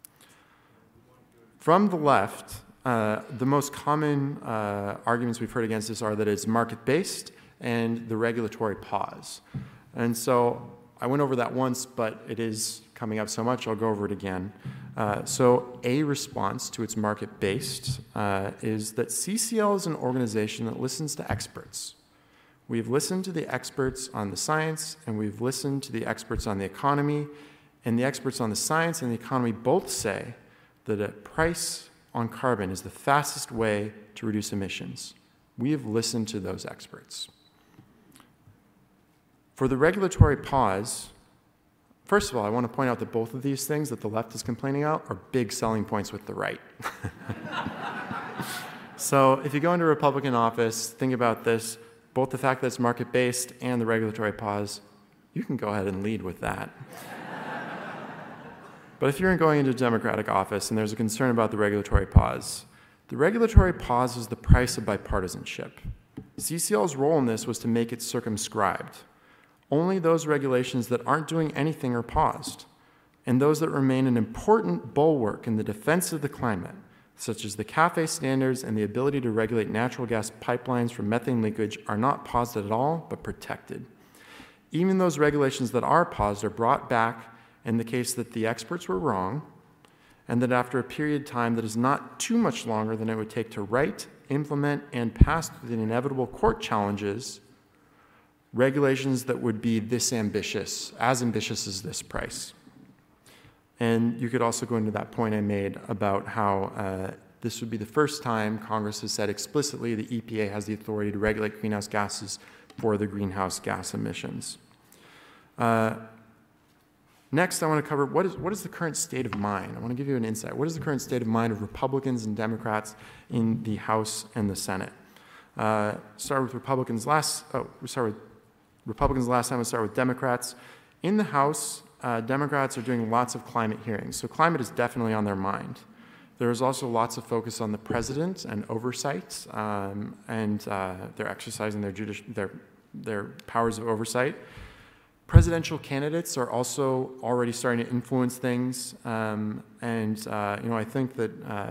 From the left, the most common arguments we've heard against this are that it's market-based and the regulatory pause. And so I went over that once, but it is coming up so much, I'll go over it again. So a response to its market-based is that CCL is an organization that listens to experts. We've listened to the experts on the science, and we've listened to the experts on the economy, and the experts on the science and the economy both say that a price on carbon is the fastest way to reduce emissions. We have listened to those experts. For the regulatory pause, first of all, I want to point out that both of these things that the left is complaining about are big selling points with the right. So if you go into Republican office, think about this, both the fact that it's market-based and the regulatory pause, you can go ahead and lead with that. But if you're going into Democratic office and there's a concern about the regulatory pause is the price of bipartisanship. CCL's role in this was to make it circumscribed. Only those regulations that aren't doing anything are paused, and those that remain an important bulwark in the defense of the climate, such as the CAFE standards and the ability to regulate natural gas pipelines from methane leakage, are not paused at all, but protected. Even those regulations that are paused are brought back in the case that the experts were wrong, and that after a period of time that is not too much longer than it would take to write, implement, and pass through the inevitable court challenges, regulations that would be this ambitious, as ambitious as this price. And you could also go into that point I made about how this would be the first time Congress has said explicitly the EPA has the authority to regulate greenhouse gases for the greenhouse gas emissions. Next, I want to cover what is the current state of mind. I want to give you an insight. What is the current state of mind of Republicans and Democrats in the House and the Senate? Start with Republicans last. We start with Republicans last time. We'll start with Democrats. In the House, Democrats are doing lots of climate hearings, so climate is definitely on their mind. There is also lots of focus on the president and oversight, and they're exercising their powers of oversight. Presidential candidates are also already starting to influence things, I think that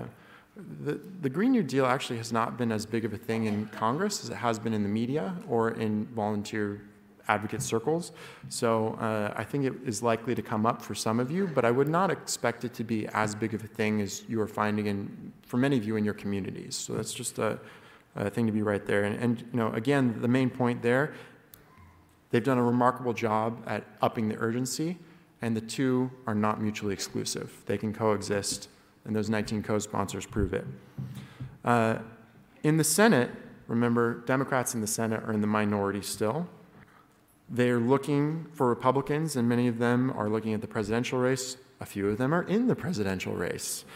the Green New Deal actually has not been as big of a thing in Congress as it has been in the media or in volunteer advocate circles. So I think it is likely to come up for some of you, but I would not expect it to be as big of a thing as you are finding for many of you in your communities. So that's just a thing to be right there. And again, the main point there, they've done a remarkable job at upping the urgency, and the two are not mutually exclusive. They can coexist, and those 19 co-sponsors prove it. In the Senate, remember, Democrats in the Senate are in the minority still. They're looking for Republicans, and many of them are looking at the presidential race. A few of them are in the presidential race.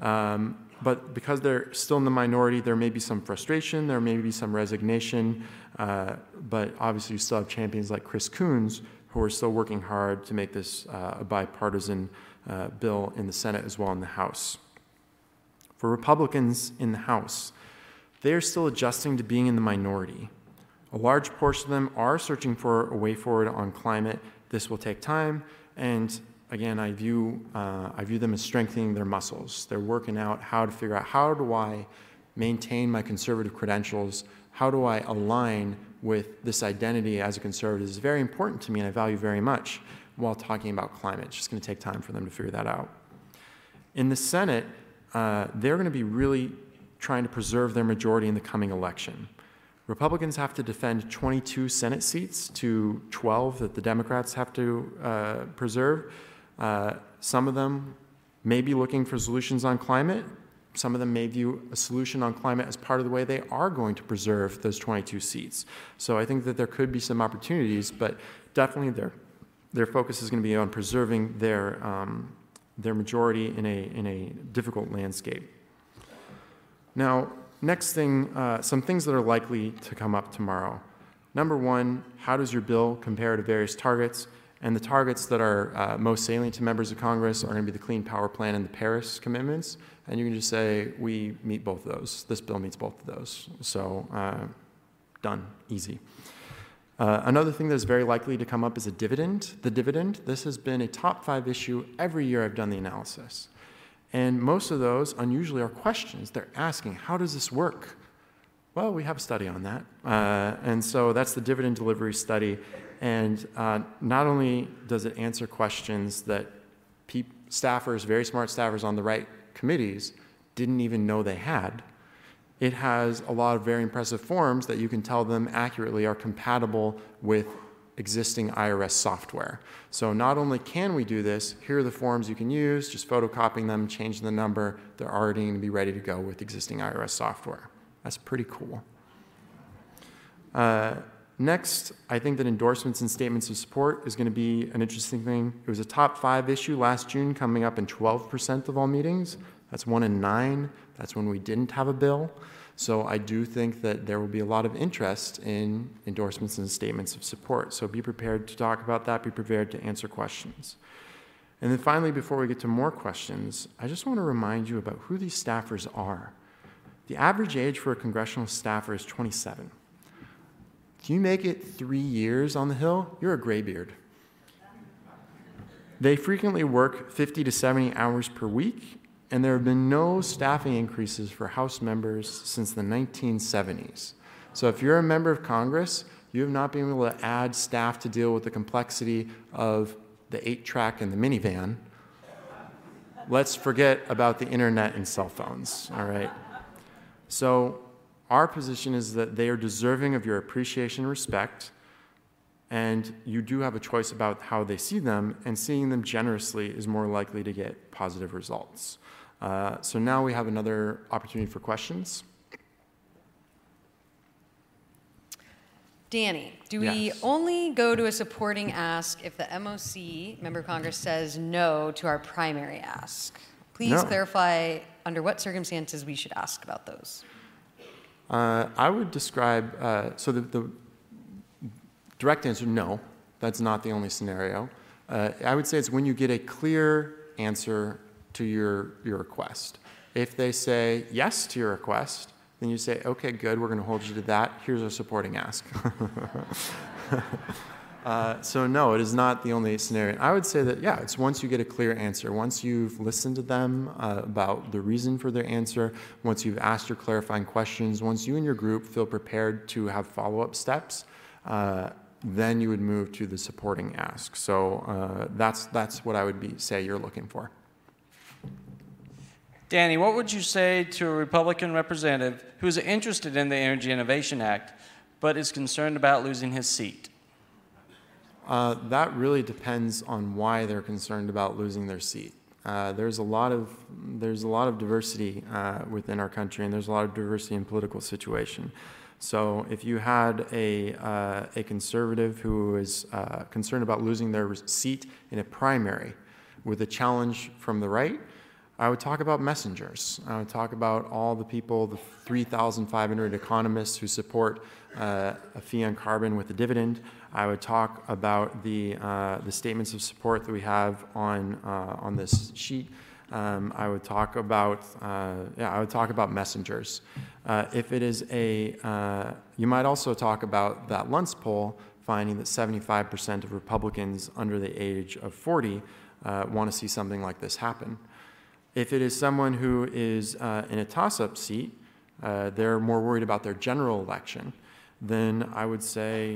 But because they're still in the minority, there may be some frustration, there may be some resignation, but obviously you still have champions like Chris Coons who are still working hard to make this a bipartisan bill in the Senate as well in the House. For Republicans in the House, they are still adjusting to being in the minority. A large portion of them are searching for a way forward on climate. This will take time, and again, I view them as strengthening their muscles. They're working out how to figure out, how do I maintain my conservative credentials? How do I align with this identity as a conservative? It's very important to me, and I value very much while talking about climate. It's just going to take time for them to figure that out. In the Senate, they're going to be really trying to preserve their majority in the coming election. Republicans have to defend 22 Senate seats to 12 that the Democrats have to preserve. Some of them may be looking for solutions on climate. Some of them may view a solution on climate as part of the way they are going to preserve those 22 seats. So I think that there could be some opportunities, but definitely their focus is going to be on preserving their majority in a difficult landscape. Now, next thing, some things that are likely to come up tomorrow. Number one, how does your bill compare to various targets? And the targets that are most salient to members of Congress are going to be the Clean Power Plan and the Paris commitments. And you can just say, we meet both of those. This bill meets both of those. So done, easy. Another thing that is very likely to come up is a dividend. The dividend, this has been a top 5 issue every year I've done the analysis. And most of those, unusually, are questions. They're asking, how does this work? Well, we have a study on that. And so that's the dividend delivery study. And not only does it answer questions that staffers, very smart staffers on the right committees, didn't even know they had, it has a lot of very impressive forms that you can tell them accurately are compatible with existing IRS software. So not only can we do this, here are the forms you can use, just photocopying them, changing the number, they're already going to be ready to go with existing IRS software. That's pretty cool. Next, I think that endorsements and statements of support is going to be an interesting thing. It was a top 5 issue last June, coming up in 12% of all meetings. That's 1 in 9. That's when we didn't have a bill. So I do think that there will be a lot of interest in endorsements and statements of support. So be prepared to talk about that. Be prepared to answer questions. And then finally, before we get to more questions, I just want to remind you about who these staffers are. The average age for a congressional staffer is 27. If you make it 3 years on the Hill, you're a graybeard. They frequently work 50 to 70 hours per week, and there have been no staffing increases for House members since the 1970s. So if you're a member of Congress, You have not been able to add staff to deal with the complexity of the 8-track and the minivan. Let's forget about the internet and cell phones, all right? So our position is that they are deserving of your appreciation and respect, and you do have a choice about how they see them, and seeing them generously is more likely to get positive results. So now we have another opportunity for questions. Danny, do we Yes. only go to a supporting ask if the MOC, Member of Congress, says no to our primary ask? Please No. clarify under what circumstances we should ask about those. I would describe, so the direct answer, no, that's not the only scenario. I would say it's when you get a clear answer to your request. If they say yes to your request, then you say, okay, good, we're going to hold you to that. Here's our supporting ask. So no, it is not the only scenario. I would say that, yeah, it's once you get a clear answer, once you've listened to them about the reason for their answer, once you've asked your clarifying questions, once you and your group feel prepared to have follow-up steps, then you would move to the supporting ask. So that's what I would say you're looking for. Danny, what would you say to a Republican representative who is interested in the Energy Innovation Act but is concerned about losing his seat? That really depends on why they're concerned about losing their seat. There's a lot of diversity within our country, and there's a lot of diversity in political situation. So if you had a conservative who is concerned about losing their seat in a primary with a challenge from the right, I would talk about messengers. I would talk about all the people, the 3,500 economists who support a fee on carbon with a dividend. I would talk about the statements of support that we have on this sheet. I would talk about messengers. If it is you might also talk about that Luntz poll finding that 75% of Republicans under the age of 40 want to see something like this happen. If it is someone who is in a toss-up seat, they're more worried about their general election, then I would say,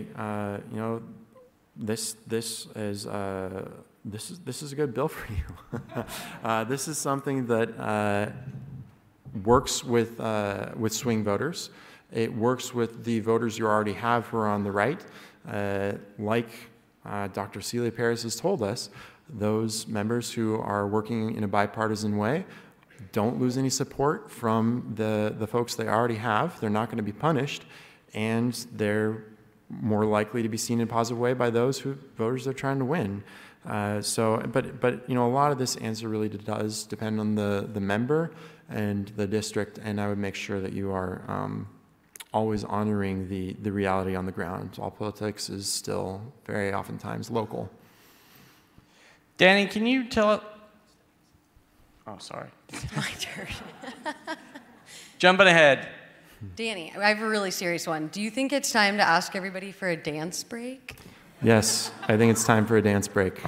this is a good bill for you. This is something that works with swing voters. It works with the voters you already have who are on the right. Like Dr. Celia Paris has told us, those members who are working in a bipartisan way don't lose any support from the folks they already have. They're not going to be punished, and they're more likely to be seen in a positive way by those voters they're trying to win. But a lot of this answer really does depend on the member and the district, and I would make sure that you are always honoring the reality on the ground. All politics is still very oftentimes local. Danny, can you tell... Oh, sorry. My turn. Jumping ahead. Danny, I have a really serious one. Do you think it's time to ask everybody for a dance break? Yes, I think it's time for a dance break.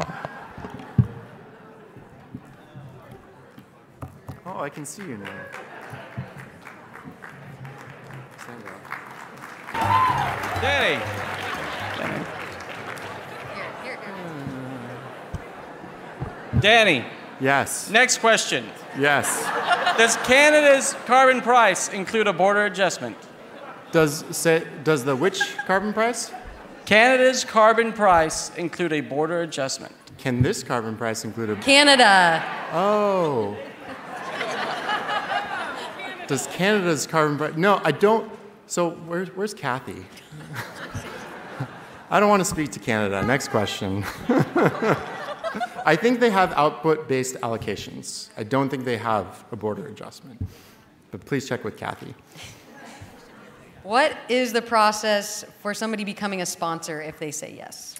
Oh, I can see you now. Stand up. Danny. Here. Danny, Yes. next question. Yes. Does Canada's carbon price include a border adjustment? Does the which carbon price? Canada's carbon price include a border adjustment? Can this carbon price include a... Canada. Oh. Does Canada's carbon price... No, I don't... So where's Kathy? I don't want to speak to Canada. Next question. I think they have output-based allocations. I don't think they have a border adjustment. But please check with Kathy. What is the process for somebody becoming a sponsor if they say yes?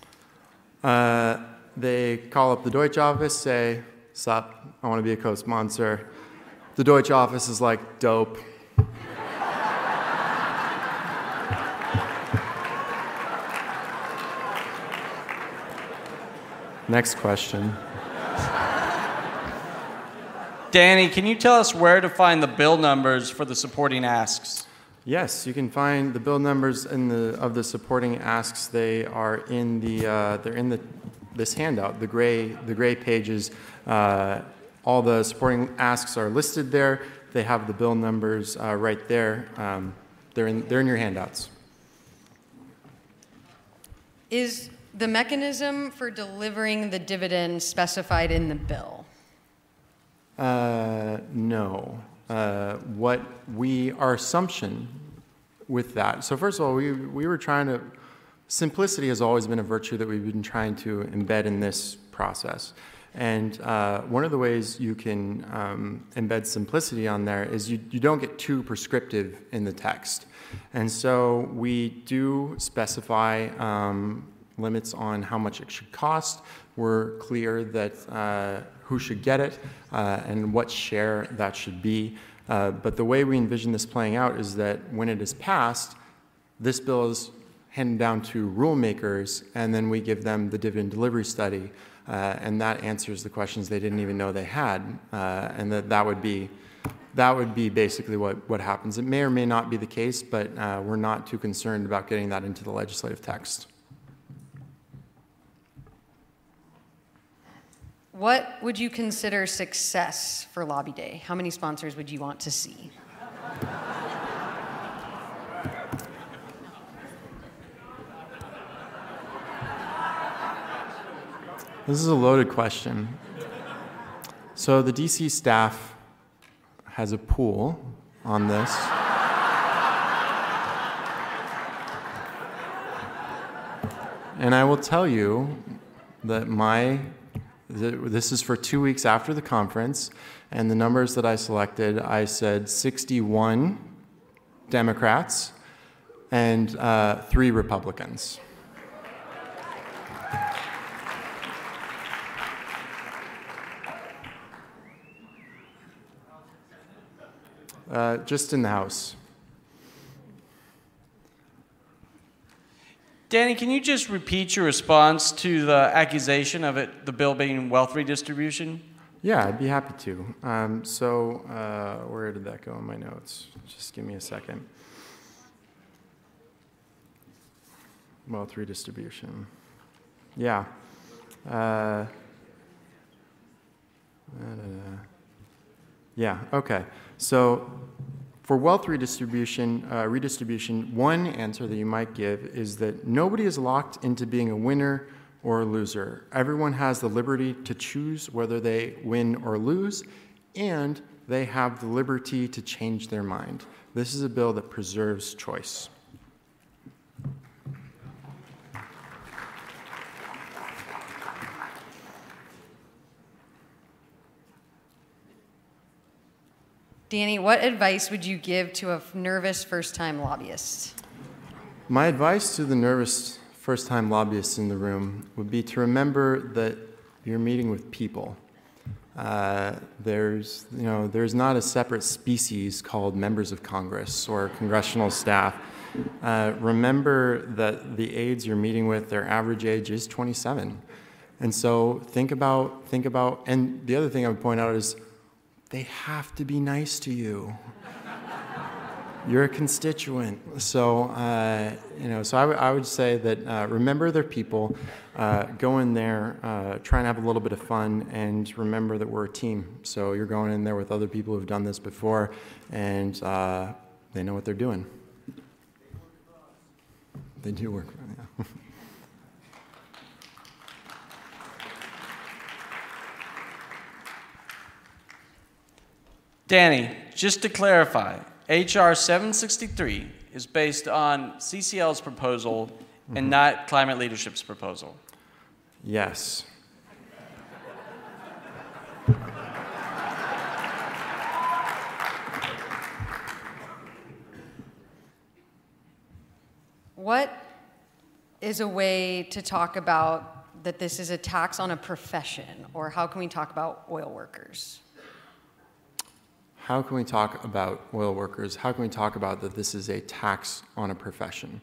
They call up the Deutsche office, say, sup, I want to be a co-sponsor. The Deutsche office is like, dope. Next question. Danny, can you tell us where to find the bill numbers for the supporting asks? Yes, you can find the bill numbers of the supporting asks. They are in this handout, the gray pages. All the supporting asks are listed there. They have the bill numbers right there. They're in your handouts. Is the mechanism for delivering the dividend specified in the bill? No. Our assumption with that, so first of all, we were trying to, simplicity has always been a virtue that we've been trying to embed in this process. And one of the ways you can embed simplicity on there is you don't get too prescriptive in the text. And so we do specify limits on how much it should cost. We're clear that who should get it and what share that should be. But the way we envision this playing out is that when it is passed, this bill is handed down to rule makers, and then we give them the dividend delivery study, and that answers the questions they didn't even know they had, and that would be basically what happens. It may or may not be the case, but we're not too concerned about getting that into the legislative text. What would you consider success for Lobby Day? How many sponsors would you want to see? This is a loaded question. So the DC staff has a pool on this. And I will tell you that this is for 2 weeks after the conference, and the numbers that I selected, I said 61 Democrats and 3 Republicans. Just in the House. Danny, can you just repeat your response to the accusation of the bill being wealth redistribution? Yeah, I'd be happy to. Where did that go in my notes? Just give me a second. Wealth redistribution. Yeah. Yeah, okay. So for wealth redistribution, one answer that you might give is that nobody is locked into being a winner or a loser. Everyone has the liberty to choose whether they win or lose, and they have the liberty to change their mind. This is a bill that preserves choice. Danny, what advice would you give to a nervous first-time lobbyist? My advice to the nervous first-time lobbyists in the room would be to remember that you're meeting with people. There's not a separate species called members of Congress or congressional staff. Remember that the aides you're meeting with, their average age is 27. And so think about, and the other thing I would point out is they have to be nice to you. You're a constituent. So, I would say that remember their people, go in there, try and have a little bit of fun, and remember that we're a team. So you're going in there with other people who've done this before, and they know what they're doing. They do work for me. Yeah. Danny, just to clarify, H.R. 763 is based on CCL's proposal and not Climate Leadership's proposal. Yes. What is a way to talk about that this is a tax on a profession, or how can we talk about oil workers? How can we talk about oil workers? How can we talk about that this is a tax on a profession?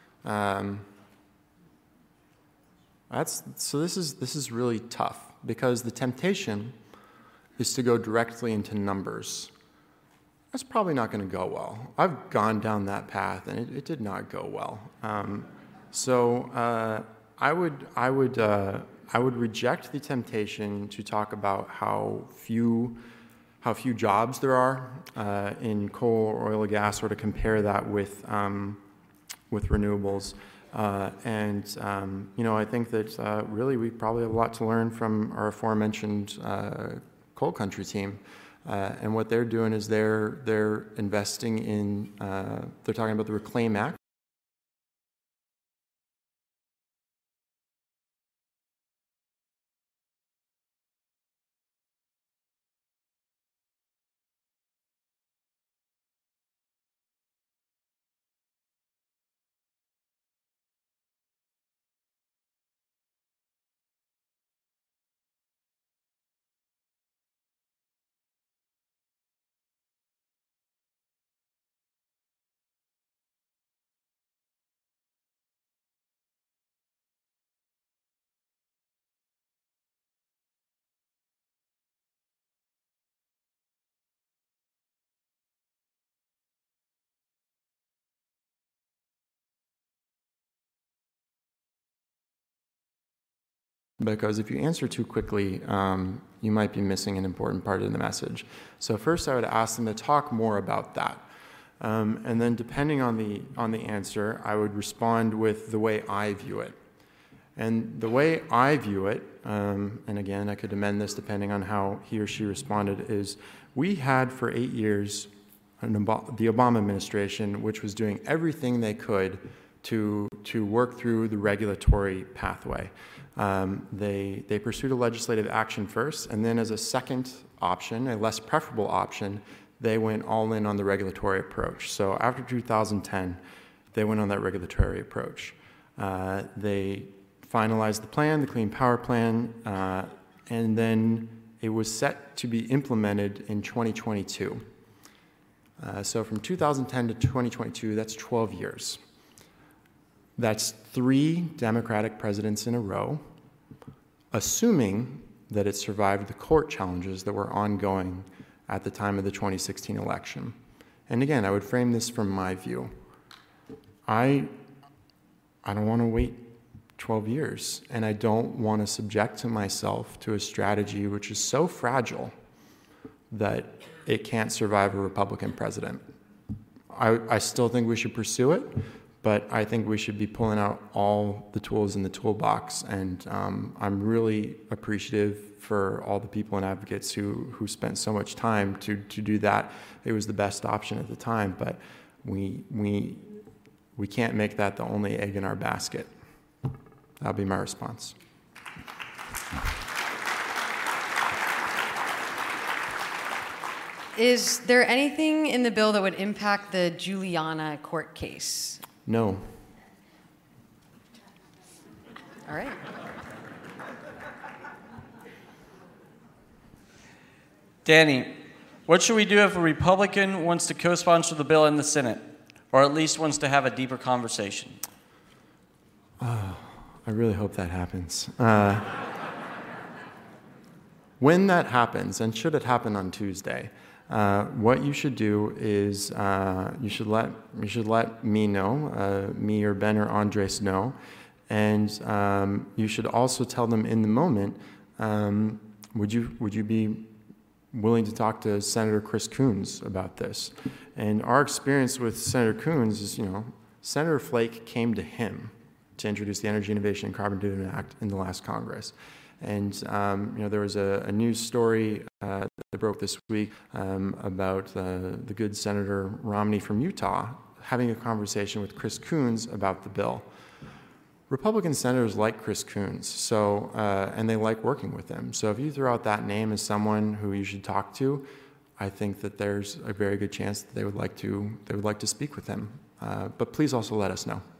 This is really tough, because the temptation is to go directly into numbers. that's probably not going to go well. I've gone down that path, and it did not go well. I would reject the temptation to talk about how few jobs there are in coal, or oil, or gas, or to compare that with renewables. I think that really we probably have a lot to learn from our aforementioned coal country team. And what they're doing is they're investing in, they're talking about the Reclaim Act. Because if you answer too quickly, you might be missing an important part of the message. So first I would ask them to talk more about that. And then depending on the answer, I would respond with the way I view it. And the way I view it, and again, I could amend this depending on how he or she responded, is we had for 8 years the Obama administration, which was doing everything they could to work through the regulatory pathway. They pursued a legislative action first, and then as a second option, a less preferable option, they went all in on the regulatory approach. So after 2010, they went on that regulatory approach. They finalized the plan, the Clean Power Plan, and then it was set to be implemented in 2022. So from 2010 to 2022, that's 12 years. That's 3 Democratic presidents in a row, assuming that it survived the court challenges that were ongoing at the time of the 2016 election. And again, I would frame this from my view. I don't want to wait 12 years, and I don't want to subject myself to a strategy which is so fragile that it can't survive a Republican president. I still think we should pursue it, but I think we should be pulling out all the tools in the toolbox, and I'm really appreciative for all the people and advocates who spent so much time to do that. It was the best option at the time, but we can't make that the only egg in our basket. That'll be my response. Is there anything in the bill that would impact the Juliana court case? No. All right. Danny, what should we do if a Republican wants to co-sponsor the bill in the Senate, or at least wants to have a deeper conversation? I really hope that happens. When that happens, and should it happen on Tuesday, what you should do is you should let me know, me or Ben or Andres know, and you should also tell them in the moment. Would you be willing to talk to Senator Chris Coons about this? And our experience with Senator Coons is, Senator Flake came to him to introduce the Energy Innovation and Carbon Dividend Act in the last Congress. And there was a news story that broke this week about the good Senator Romney from Utah having a conversation with Chris Coons about the bill. Republican senators like Chris Coons, so and they like working with him. So if you throw out that name as someone who you should talk to, I think that there's a very good chance that they would like to speak with him. But please also let us know.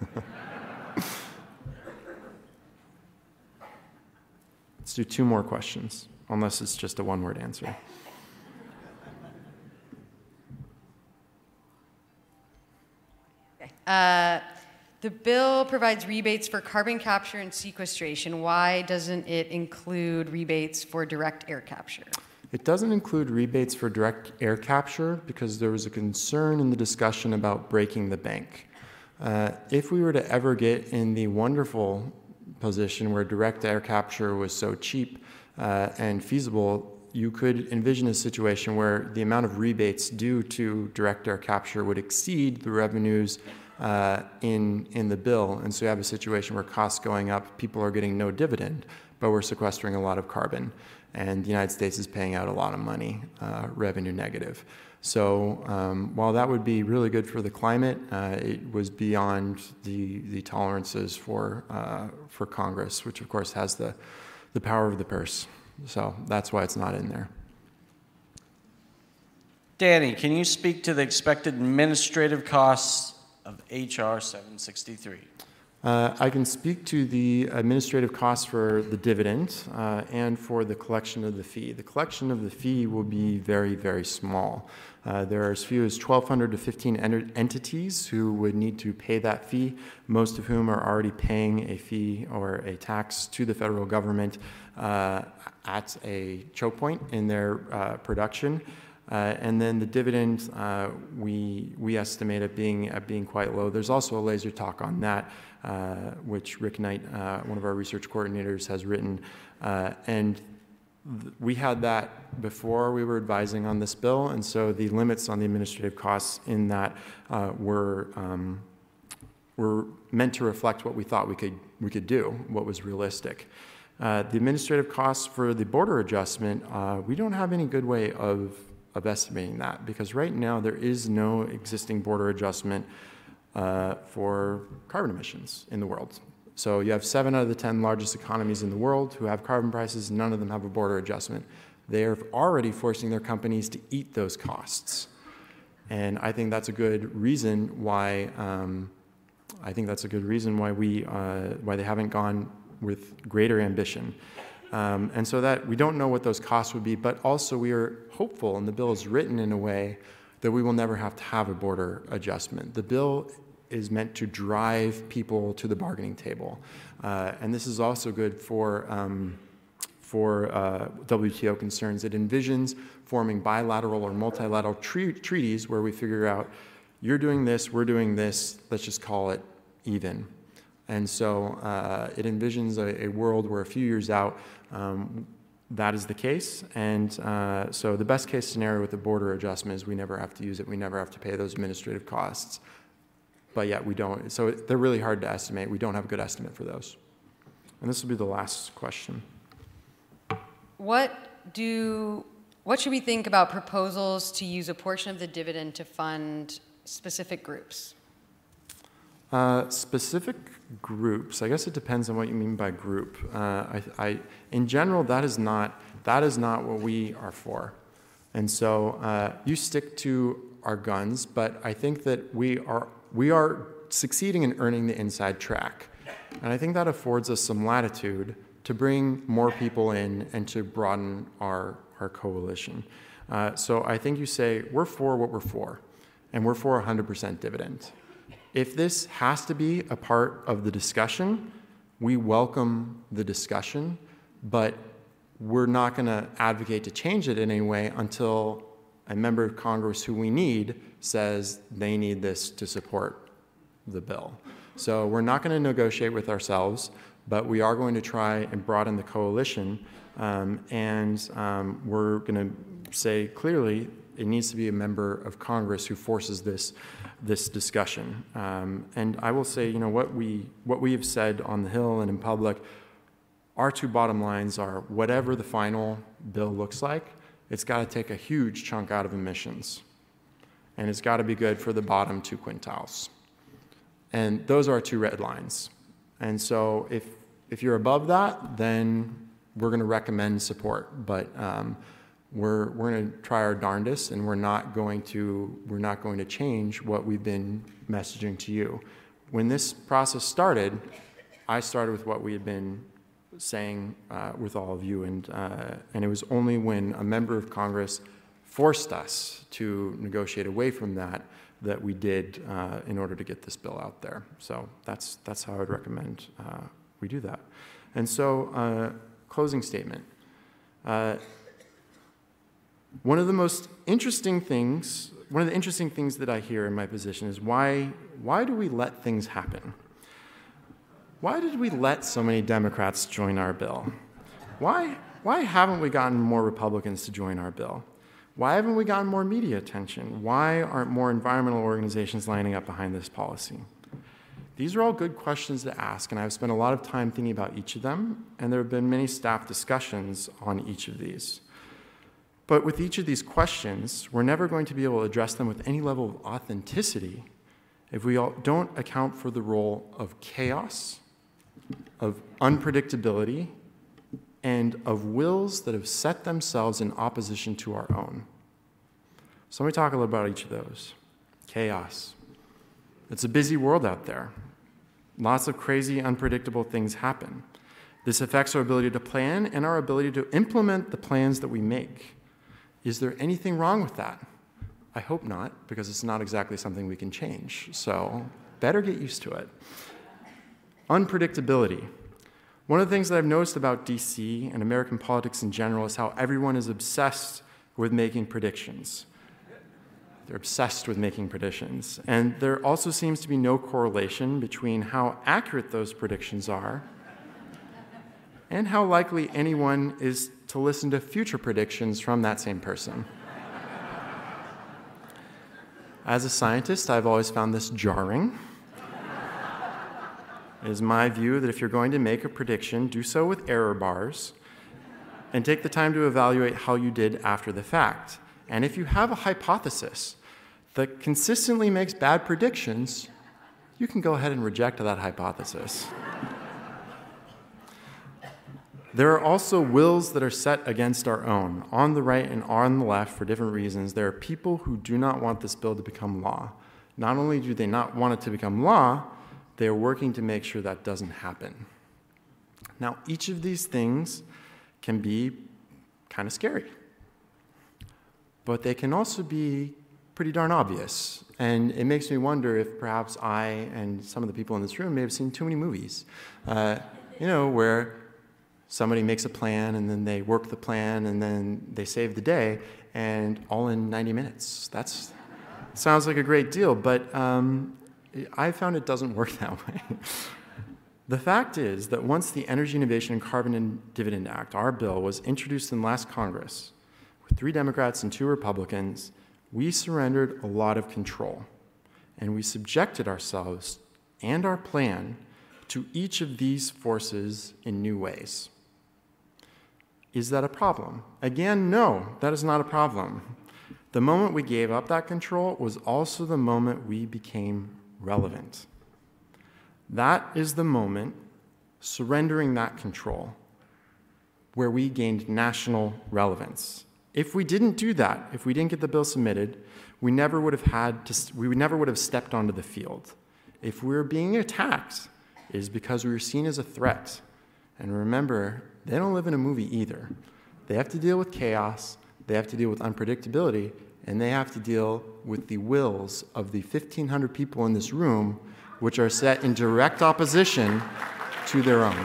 Let's do 2 more questions, unless it's just a one-word answer. Okay. The bill provides rebates for carbon capture and sequestration. Why doesn't it include rebates for direct air capture? It doesn't include rebates for direct air capture because there was a concern in the discussion about breaking the bank. If we were to ever get in the wonderful position where direct air capture was so cheap and feasible, you could envision a situation where the amount of rebates due to direct air capture would exceed the revenues in the bill. And so you have a situation where costs going up, people are getting no dividend, but we're sequestering a lot of carbon. And the United States is paying out a lot of money, revenue negative. So while that would be really good for the climate, it was beyond the tolerances for Congress, which of course has the power of the purse. So that's why it's not in there. Danny, can you speak to the expected administrative costs of H.R. 763? I can speak to the administrative costs for the dividend and for the collection of the fee. The collection of the fee will be very, very small. There are as few as 1,200 to 15 entities who would need to pay that fee, most of whom are already paying a fee or a tax to the federal government at a choke point in their production. And then the dividend, we estimate it being quite low. There's also a laser talk on that, which Rick Knight, one of our research coordinators, has written. We had that before we were advising on this bill, and so the limits on the administrative costs in that were meant to reflect what we thought we could do, what was realistic. The administrative costs for the border adjustment, we don't have any good way of estimating that, because right now there is no existing border adjustment for carbon emissions in the world. So you have 7 out of the 10 largest economies in the world who have carbon prices. None of them have a border adjustment. They are already forcing their companies to eat those costs, and I think that's a good reason why. Why they haven't gone with greater ambition. And so that we don't know what those costs would be, but also we are hopeful, and the bill is written in a way that we will never have to have a border adjustment. The bill is meant to drive people to the bargaining table. And this is also good for WTO concerns. It envisions forming bilateral or multilateral treaties where we figure out, you're doing this, we're doing this, let's just call it even. And so it envisions a world where a few years out, that is the case. And so the best case scenario with the border adjustment is we never have to use it. We never have to pay those administrative costs. But yet we don't. So they're really hard to estimate. We don't have a good estimate for those. And this will be the last question. What should we think about proposals to use a portion of the dividend to fund specific groups? Specific groups, I guess it depends on what you mean by group. In general, that is not what we are for. And so you stick to our guns, but I think that we are succeeding in earning the inside track. And I think that affords us some latitude to bring more people in and to broaden our coalition. So I think you say, we're for what we're for, and we're for 100% dividend. If this has to be a part of the discussion, we welcome the discussion, but we're not going to advocate to change it in any way until a member of Congress who we need says they need this to support the bill. So we're not going to negotiate with ourselves, but we are going to try and broaden the coalition, and we're going to say clearly it needs to be a member of Congress who forces this discussion. And I will say, what we have said on the Hill and in public, our two bottom lines are whatever the final bill looks like, it's got to take a huge chunk out of emissions. And it's got to be good for the bottom 2 quintiles. And those are our 2 red lines. And so if you're above that, then we're going to recommend support. But we're going to try our darndest, and we're not going to change what we've been messaging to you. When this process started, I started with what we had been saying with all of you, and it was only when a member of Congress forced us to negotiate away from that we did in order to get this bill out there. So that's how I would recommend we do that. And so, closing statement. One of the interesting things that I hear in my position is why do we let things happen? Why did we let so many Democrats join our bill? Why haven't we gotten more Republicans to join our bill? Why haven't we gotten more media attention? Why aren't more environmental organizations lining up behind this policy? These are all good questions to ask, and I've spent a lot of time thinking about each of them, and there have been many staff discussions on each of these. But with each of these questions, we're never going to be able to address them with any level of authenticity if we don't account for the role of chaos, of unpredictability, and of wills that have set themselves in opposition to our own. So let me talk a little about each of those. Chaos. It's a busy world out there. Lots of crazy, unpredictable things happen. This affects our ability to plan and our ability to implement the plans that we make. Is there anything wrong with that? I hope not, because it's not exactly something we can change. So better get used to it. Unpredictability. One of the things that I've noticed about DC and American politics in general is how everyone is obsessed with making predictions. They're obsessed with making predictions. And there also seems to be no correlation between how accurate those predictions are and how likely anyone is to listen to future predictions from that same person. As a scientist, I've always found this jarring. It is my view that if you're going to make a prediction, do so with error bars and take the time to evaluate how you did after the fact. And if you have a hypothesis that consistently makes bad predictions, you can go ahead and reject that hypothesis. There are also wills that are set against our own, on the right and on the left for different reasons. There are people who do not want this bill to become law. Not only do they not want it to become law, they are working to make sure that doesn't happen. Now, each of these things can be kind of scary, but they can also be pretty darn obvious. And it makes me wonder if perhaps I and some of the people in this room may have seen too many movies, where somebody makes a plan and then they work the plan and then they save the day, and all in 90 minutes. That sounds like a great deal, but I found it doesn't work that way. The fact is that once the Energy Innovation and Carbon Dividend Act, our bill, was introduced in last Congress, with 3 Democrats and 2 Republicans, we surrendered a lot of control, and we subjected ourselves and our plan to each of these forces in new ways. Is that a problem? Again, no, that is not a problem. The moment we gave up that control was also the moment we became relevant. That is the moment, surrendering that control, where we gained national relevance. If we didn't do that, if we didn't get the bill submitted, we never would have stepped onto the field. If we were being attacked, it is because we were seen as a threat. And remember, they don't live in a movie either. They have to deal with chaos, they have to deal with unpredictability, and they have to deal with the wills of the 1,500 people in this room, which are set in direct opposition to their own.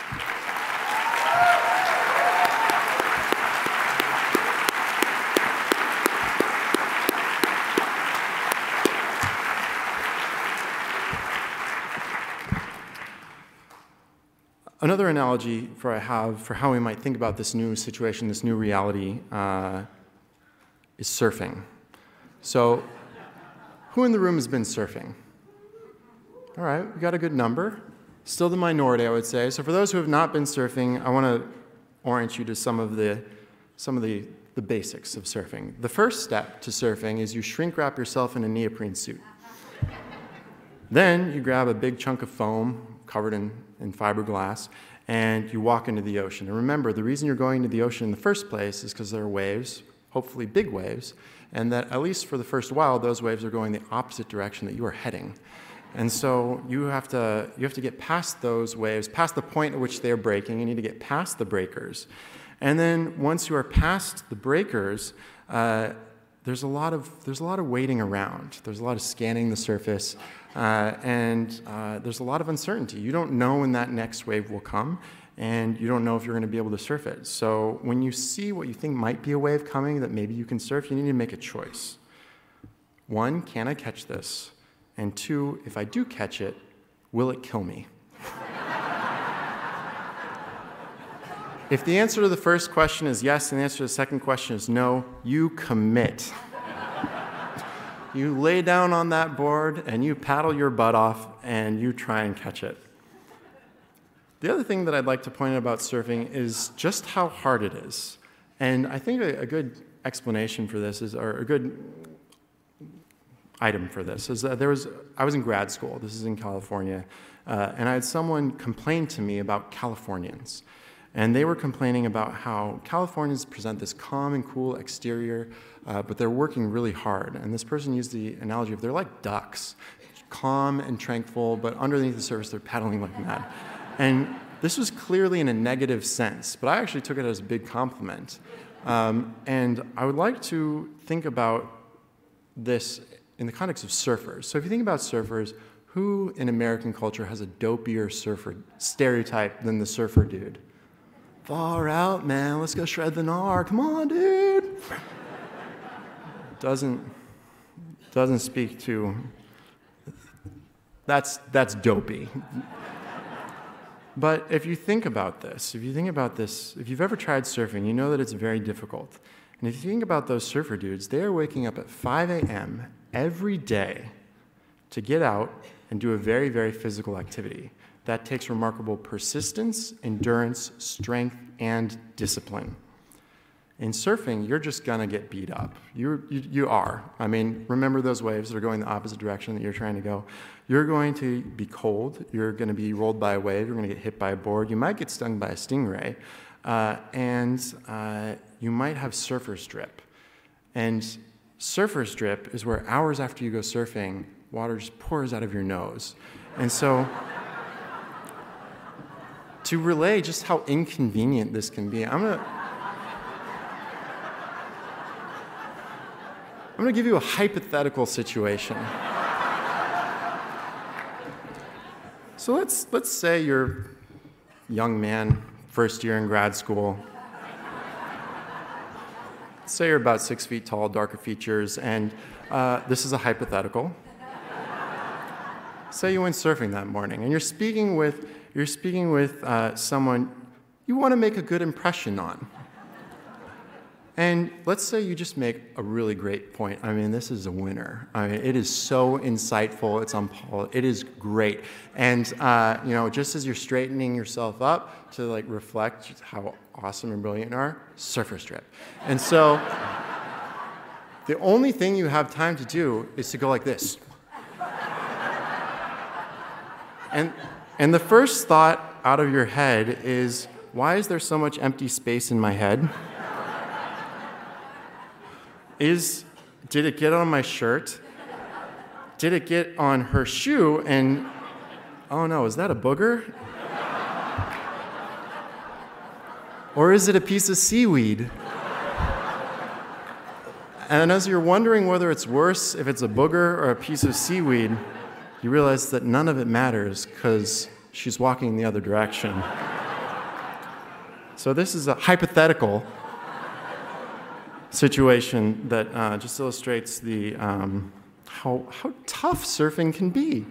Another analogy I have for how we might think about this new situation, this new reality, is surfing. So, who in the room has been surfing? All right, we got a good number. Still the minority, I would say. So for those who have not been surfing, I want to orient you to some of the basics of surfing. The first step to surfing is you shrink wrap yourself in a neoprene suit. Then you grab a big chunk of foam covered in fiberglass, and you walk into the ocean. And remember, the reason you're going to the ocean in the first place is because there are waves, hopefully big waves, and that at least for the first while, those waves are going the opposite direction that you are heading. And so you have to get past those waves, past the point at which they're breaking. You need to get past the breakers. And then once you are past the breakers, there's a lot of waiting around. There's a lot of scanning the surface, and there's a lot of uncertainty. You don't know when that next wave will come, and you don't know if you're going to be able to surf it. So when you see what you think might be a wave coming that maybe you can surf, you need to make a choice. 1, can I catch this? And 2, if I do catch it, will it kill me? If the answer to the first question is yes, and the answer to the second question is no, you commit. You lay down on that board, and you paddle your butt off, and you try and catch it. The other thing that I'd like to point out about surfing is just how hard it is. And I think a good explanation for this is, or a good item for this, is that I was in grad school, this is in California, and I had someone complain to me about Californians. And they were complaining about how Californians present this calm and cool exterior, but they're working really hard. And this person used the analogy of they're like ducks, calm and tranquil, but underneath the surface they're paddling like mad. And this was clearly in a negative sense, but I actually took it as a big compliment. And I would like to think about this in the context of surfers. So if you think about surfers, who in American culture has a dopier surfer stereotype than the surfer dude? Far out, man, let's go shred the gnar. Come on, dude. Doesn't speak to, that's dopey. But if you think about this, if you've ever tried surfing, you know that it's very difficult. And if you think about those surfer dudes, they are waking up at 5 a.m. every day to get out and do a very, very physical activity. That takes remarkable persistence, endurance, strength, and discipline. In surfing, you're just gonna get beat up. You are. I mean, remember those waves that are going the opposite direction that you're trying to go. You're going to be cold. You're gonna be rolled by a wave. You're gonna get hit by a board. You might get stung by a stingray. And you might have surfer's drip. And surfer's drip is where hours after you go surfing, water just pours out of your nose. And so, to relay just how inconvenient this can be, I'm gonna give you a hypothetical situation. So let's say you're a young man, first year in grad school. Let's say you're about 6 feet tall, darker features, and this is a hypothetical. Say you went surfing that morning, and you're speaking with someone you want to make a good impression on. And let's say you just make a really great point. I mean, this is a winner. I mean, it is so insightful. It's on Paul. It is great. And just as you're straightening yourself up to like reflect how awesome and brilliant you are, surfer's drip. And so the only thing you have time to do is to go like this. And the first thought out of your head is, why is there so much empty space in my head? Did it get on my shirt? Did it get on her shoe? And, oh no, is that a booger? Or is it a piece of seaweed? And as you're wondering whether it's worse if it's a booger or a piece of seaweed, you realize that none of it matters because she's walking the other direction. So this is a hypothetical situation that just illustrates the how tough surfing can be.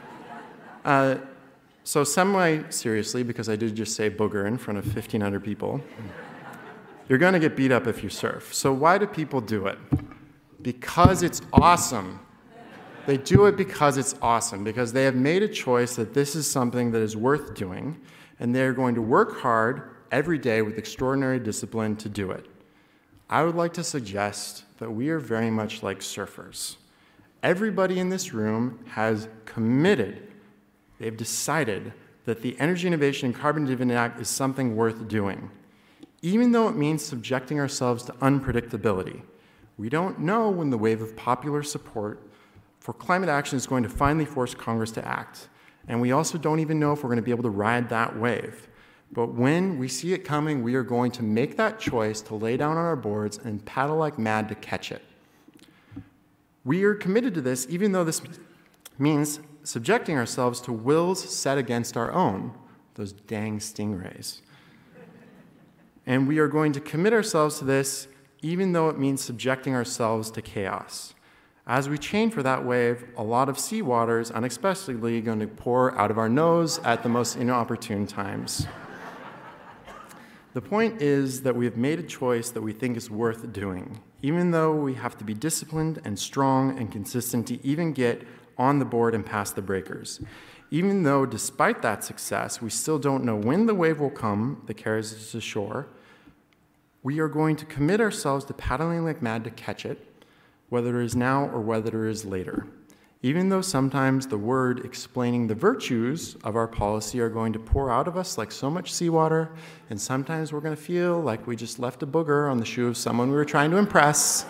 So semi-seriously, because I did just say booger in front of 1,500 people, you're going to get beat up if you surf. So why do people do it? Because it's awesome. They do it because it's awesome, because they have made a choice that this is something that is worth doing, and they're going to work hard every day with extraordinary discipline to do it. I would like to suggest that we are very much like surfers. Everybody in this room has committed, they've decided that the Energy Innovation and Carbon Dividend Act is something worth doing, even though it means subjecting ourselves to unpredictability. We don't know when the wave of popular support for climate action is going to finally force Congress to act. And we also don't even know if we're going to be able to ride that wave. But when we see it coming, we are going to make that choice to lay down on our boards and paddle like mad to catch it. We are committed to this, even though this means subjecting ourselves to wills set against our own. those dang stingrays. And we are going to commit ourselves to this even though it means subjecting ourselves to chaos. As we chain for that wave, a lot of seawater is unexpectedly going to pour out of our nose at the most inopportune times. The point is that we have made a choice that we think is worth doing, even though we have to be disciplined and strong and consistent to even get on the board and past the breakers. Even though, despite that success, we still don't know when the wave will come that carries us to shore, we are going to commit ourselves to paddling like mad to catch it, whether it is now or whether it is later. Even though sometimes the word explaining the virtues of our policy are going to pour out of us like so much seawater, and sometimes we're going to feel like we just left a booger on the shoe of someone we were trying to impress.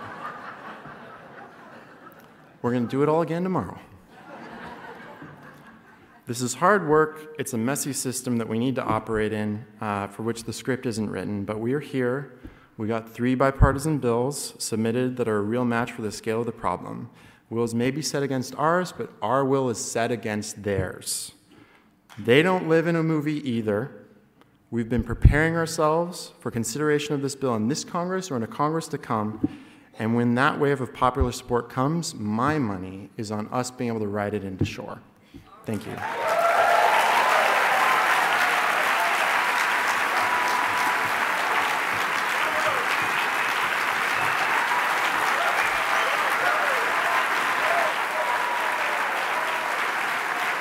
We're going to do it all again tomorrow. This is hard work. It's a messy system that we need to operate in, for which the script isn't written, but we are here. We got 3 bipartisan bills submitted that are a real match for the scale of the problem. Wills may be set against ours, but our will is set against theirs. They don't live in a movie either. We've been preparing ourselves for consideration of this bill in this Congress or in a Congress to come, and when that wave of popular support comes, my money is on us being able to ride it into shore. Thank you.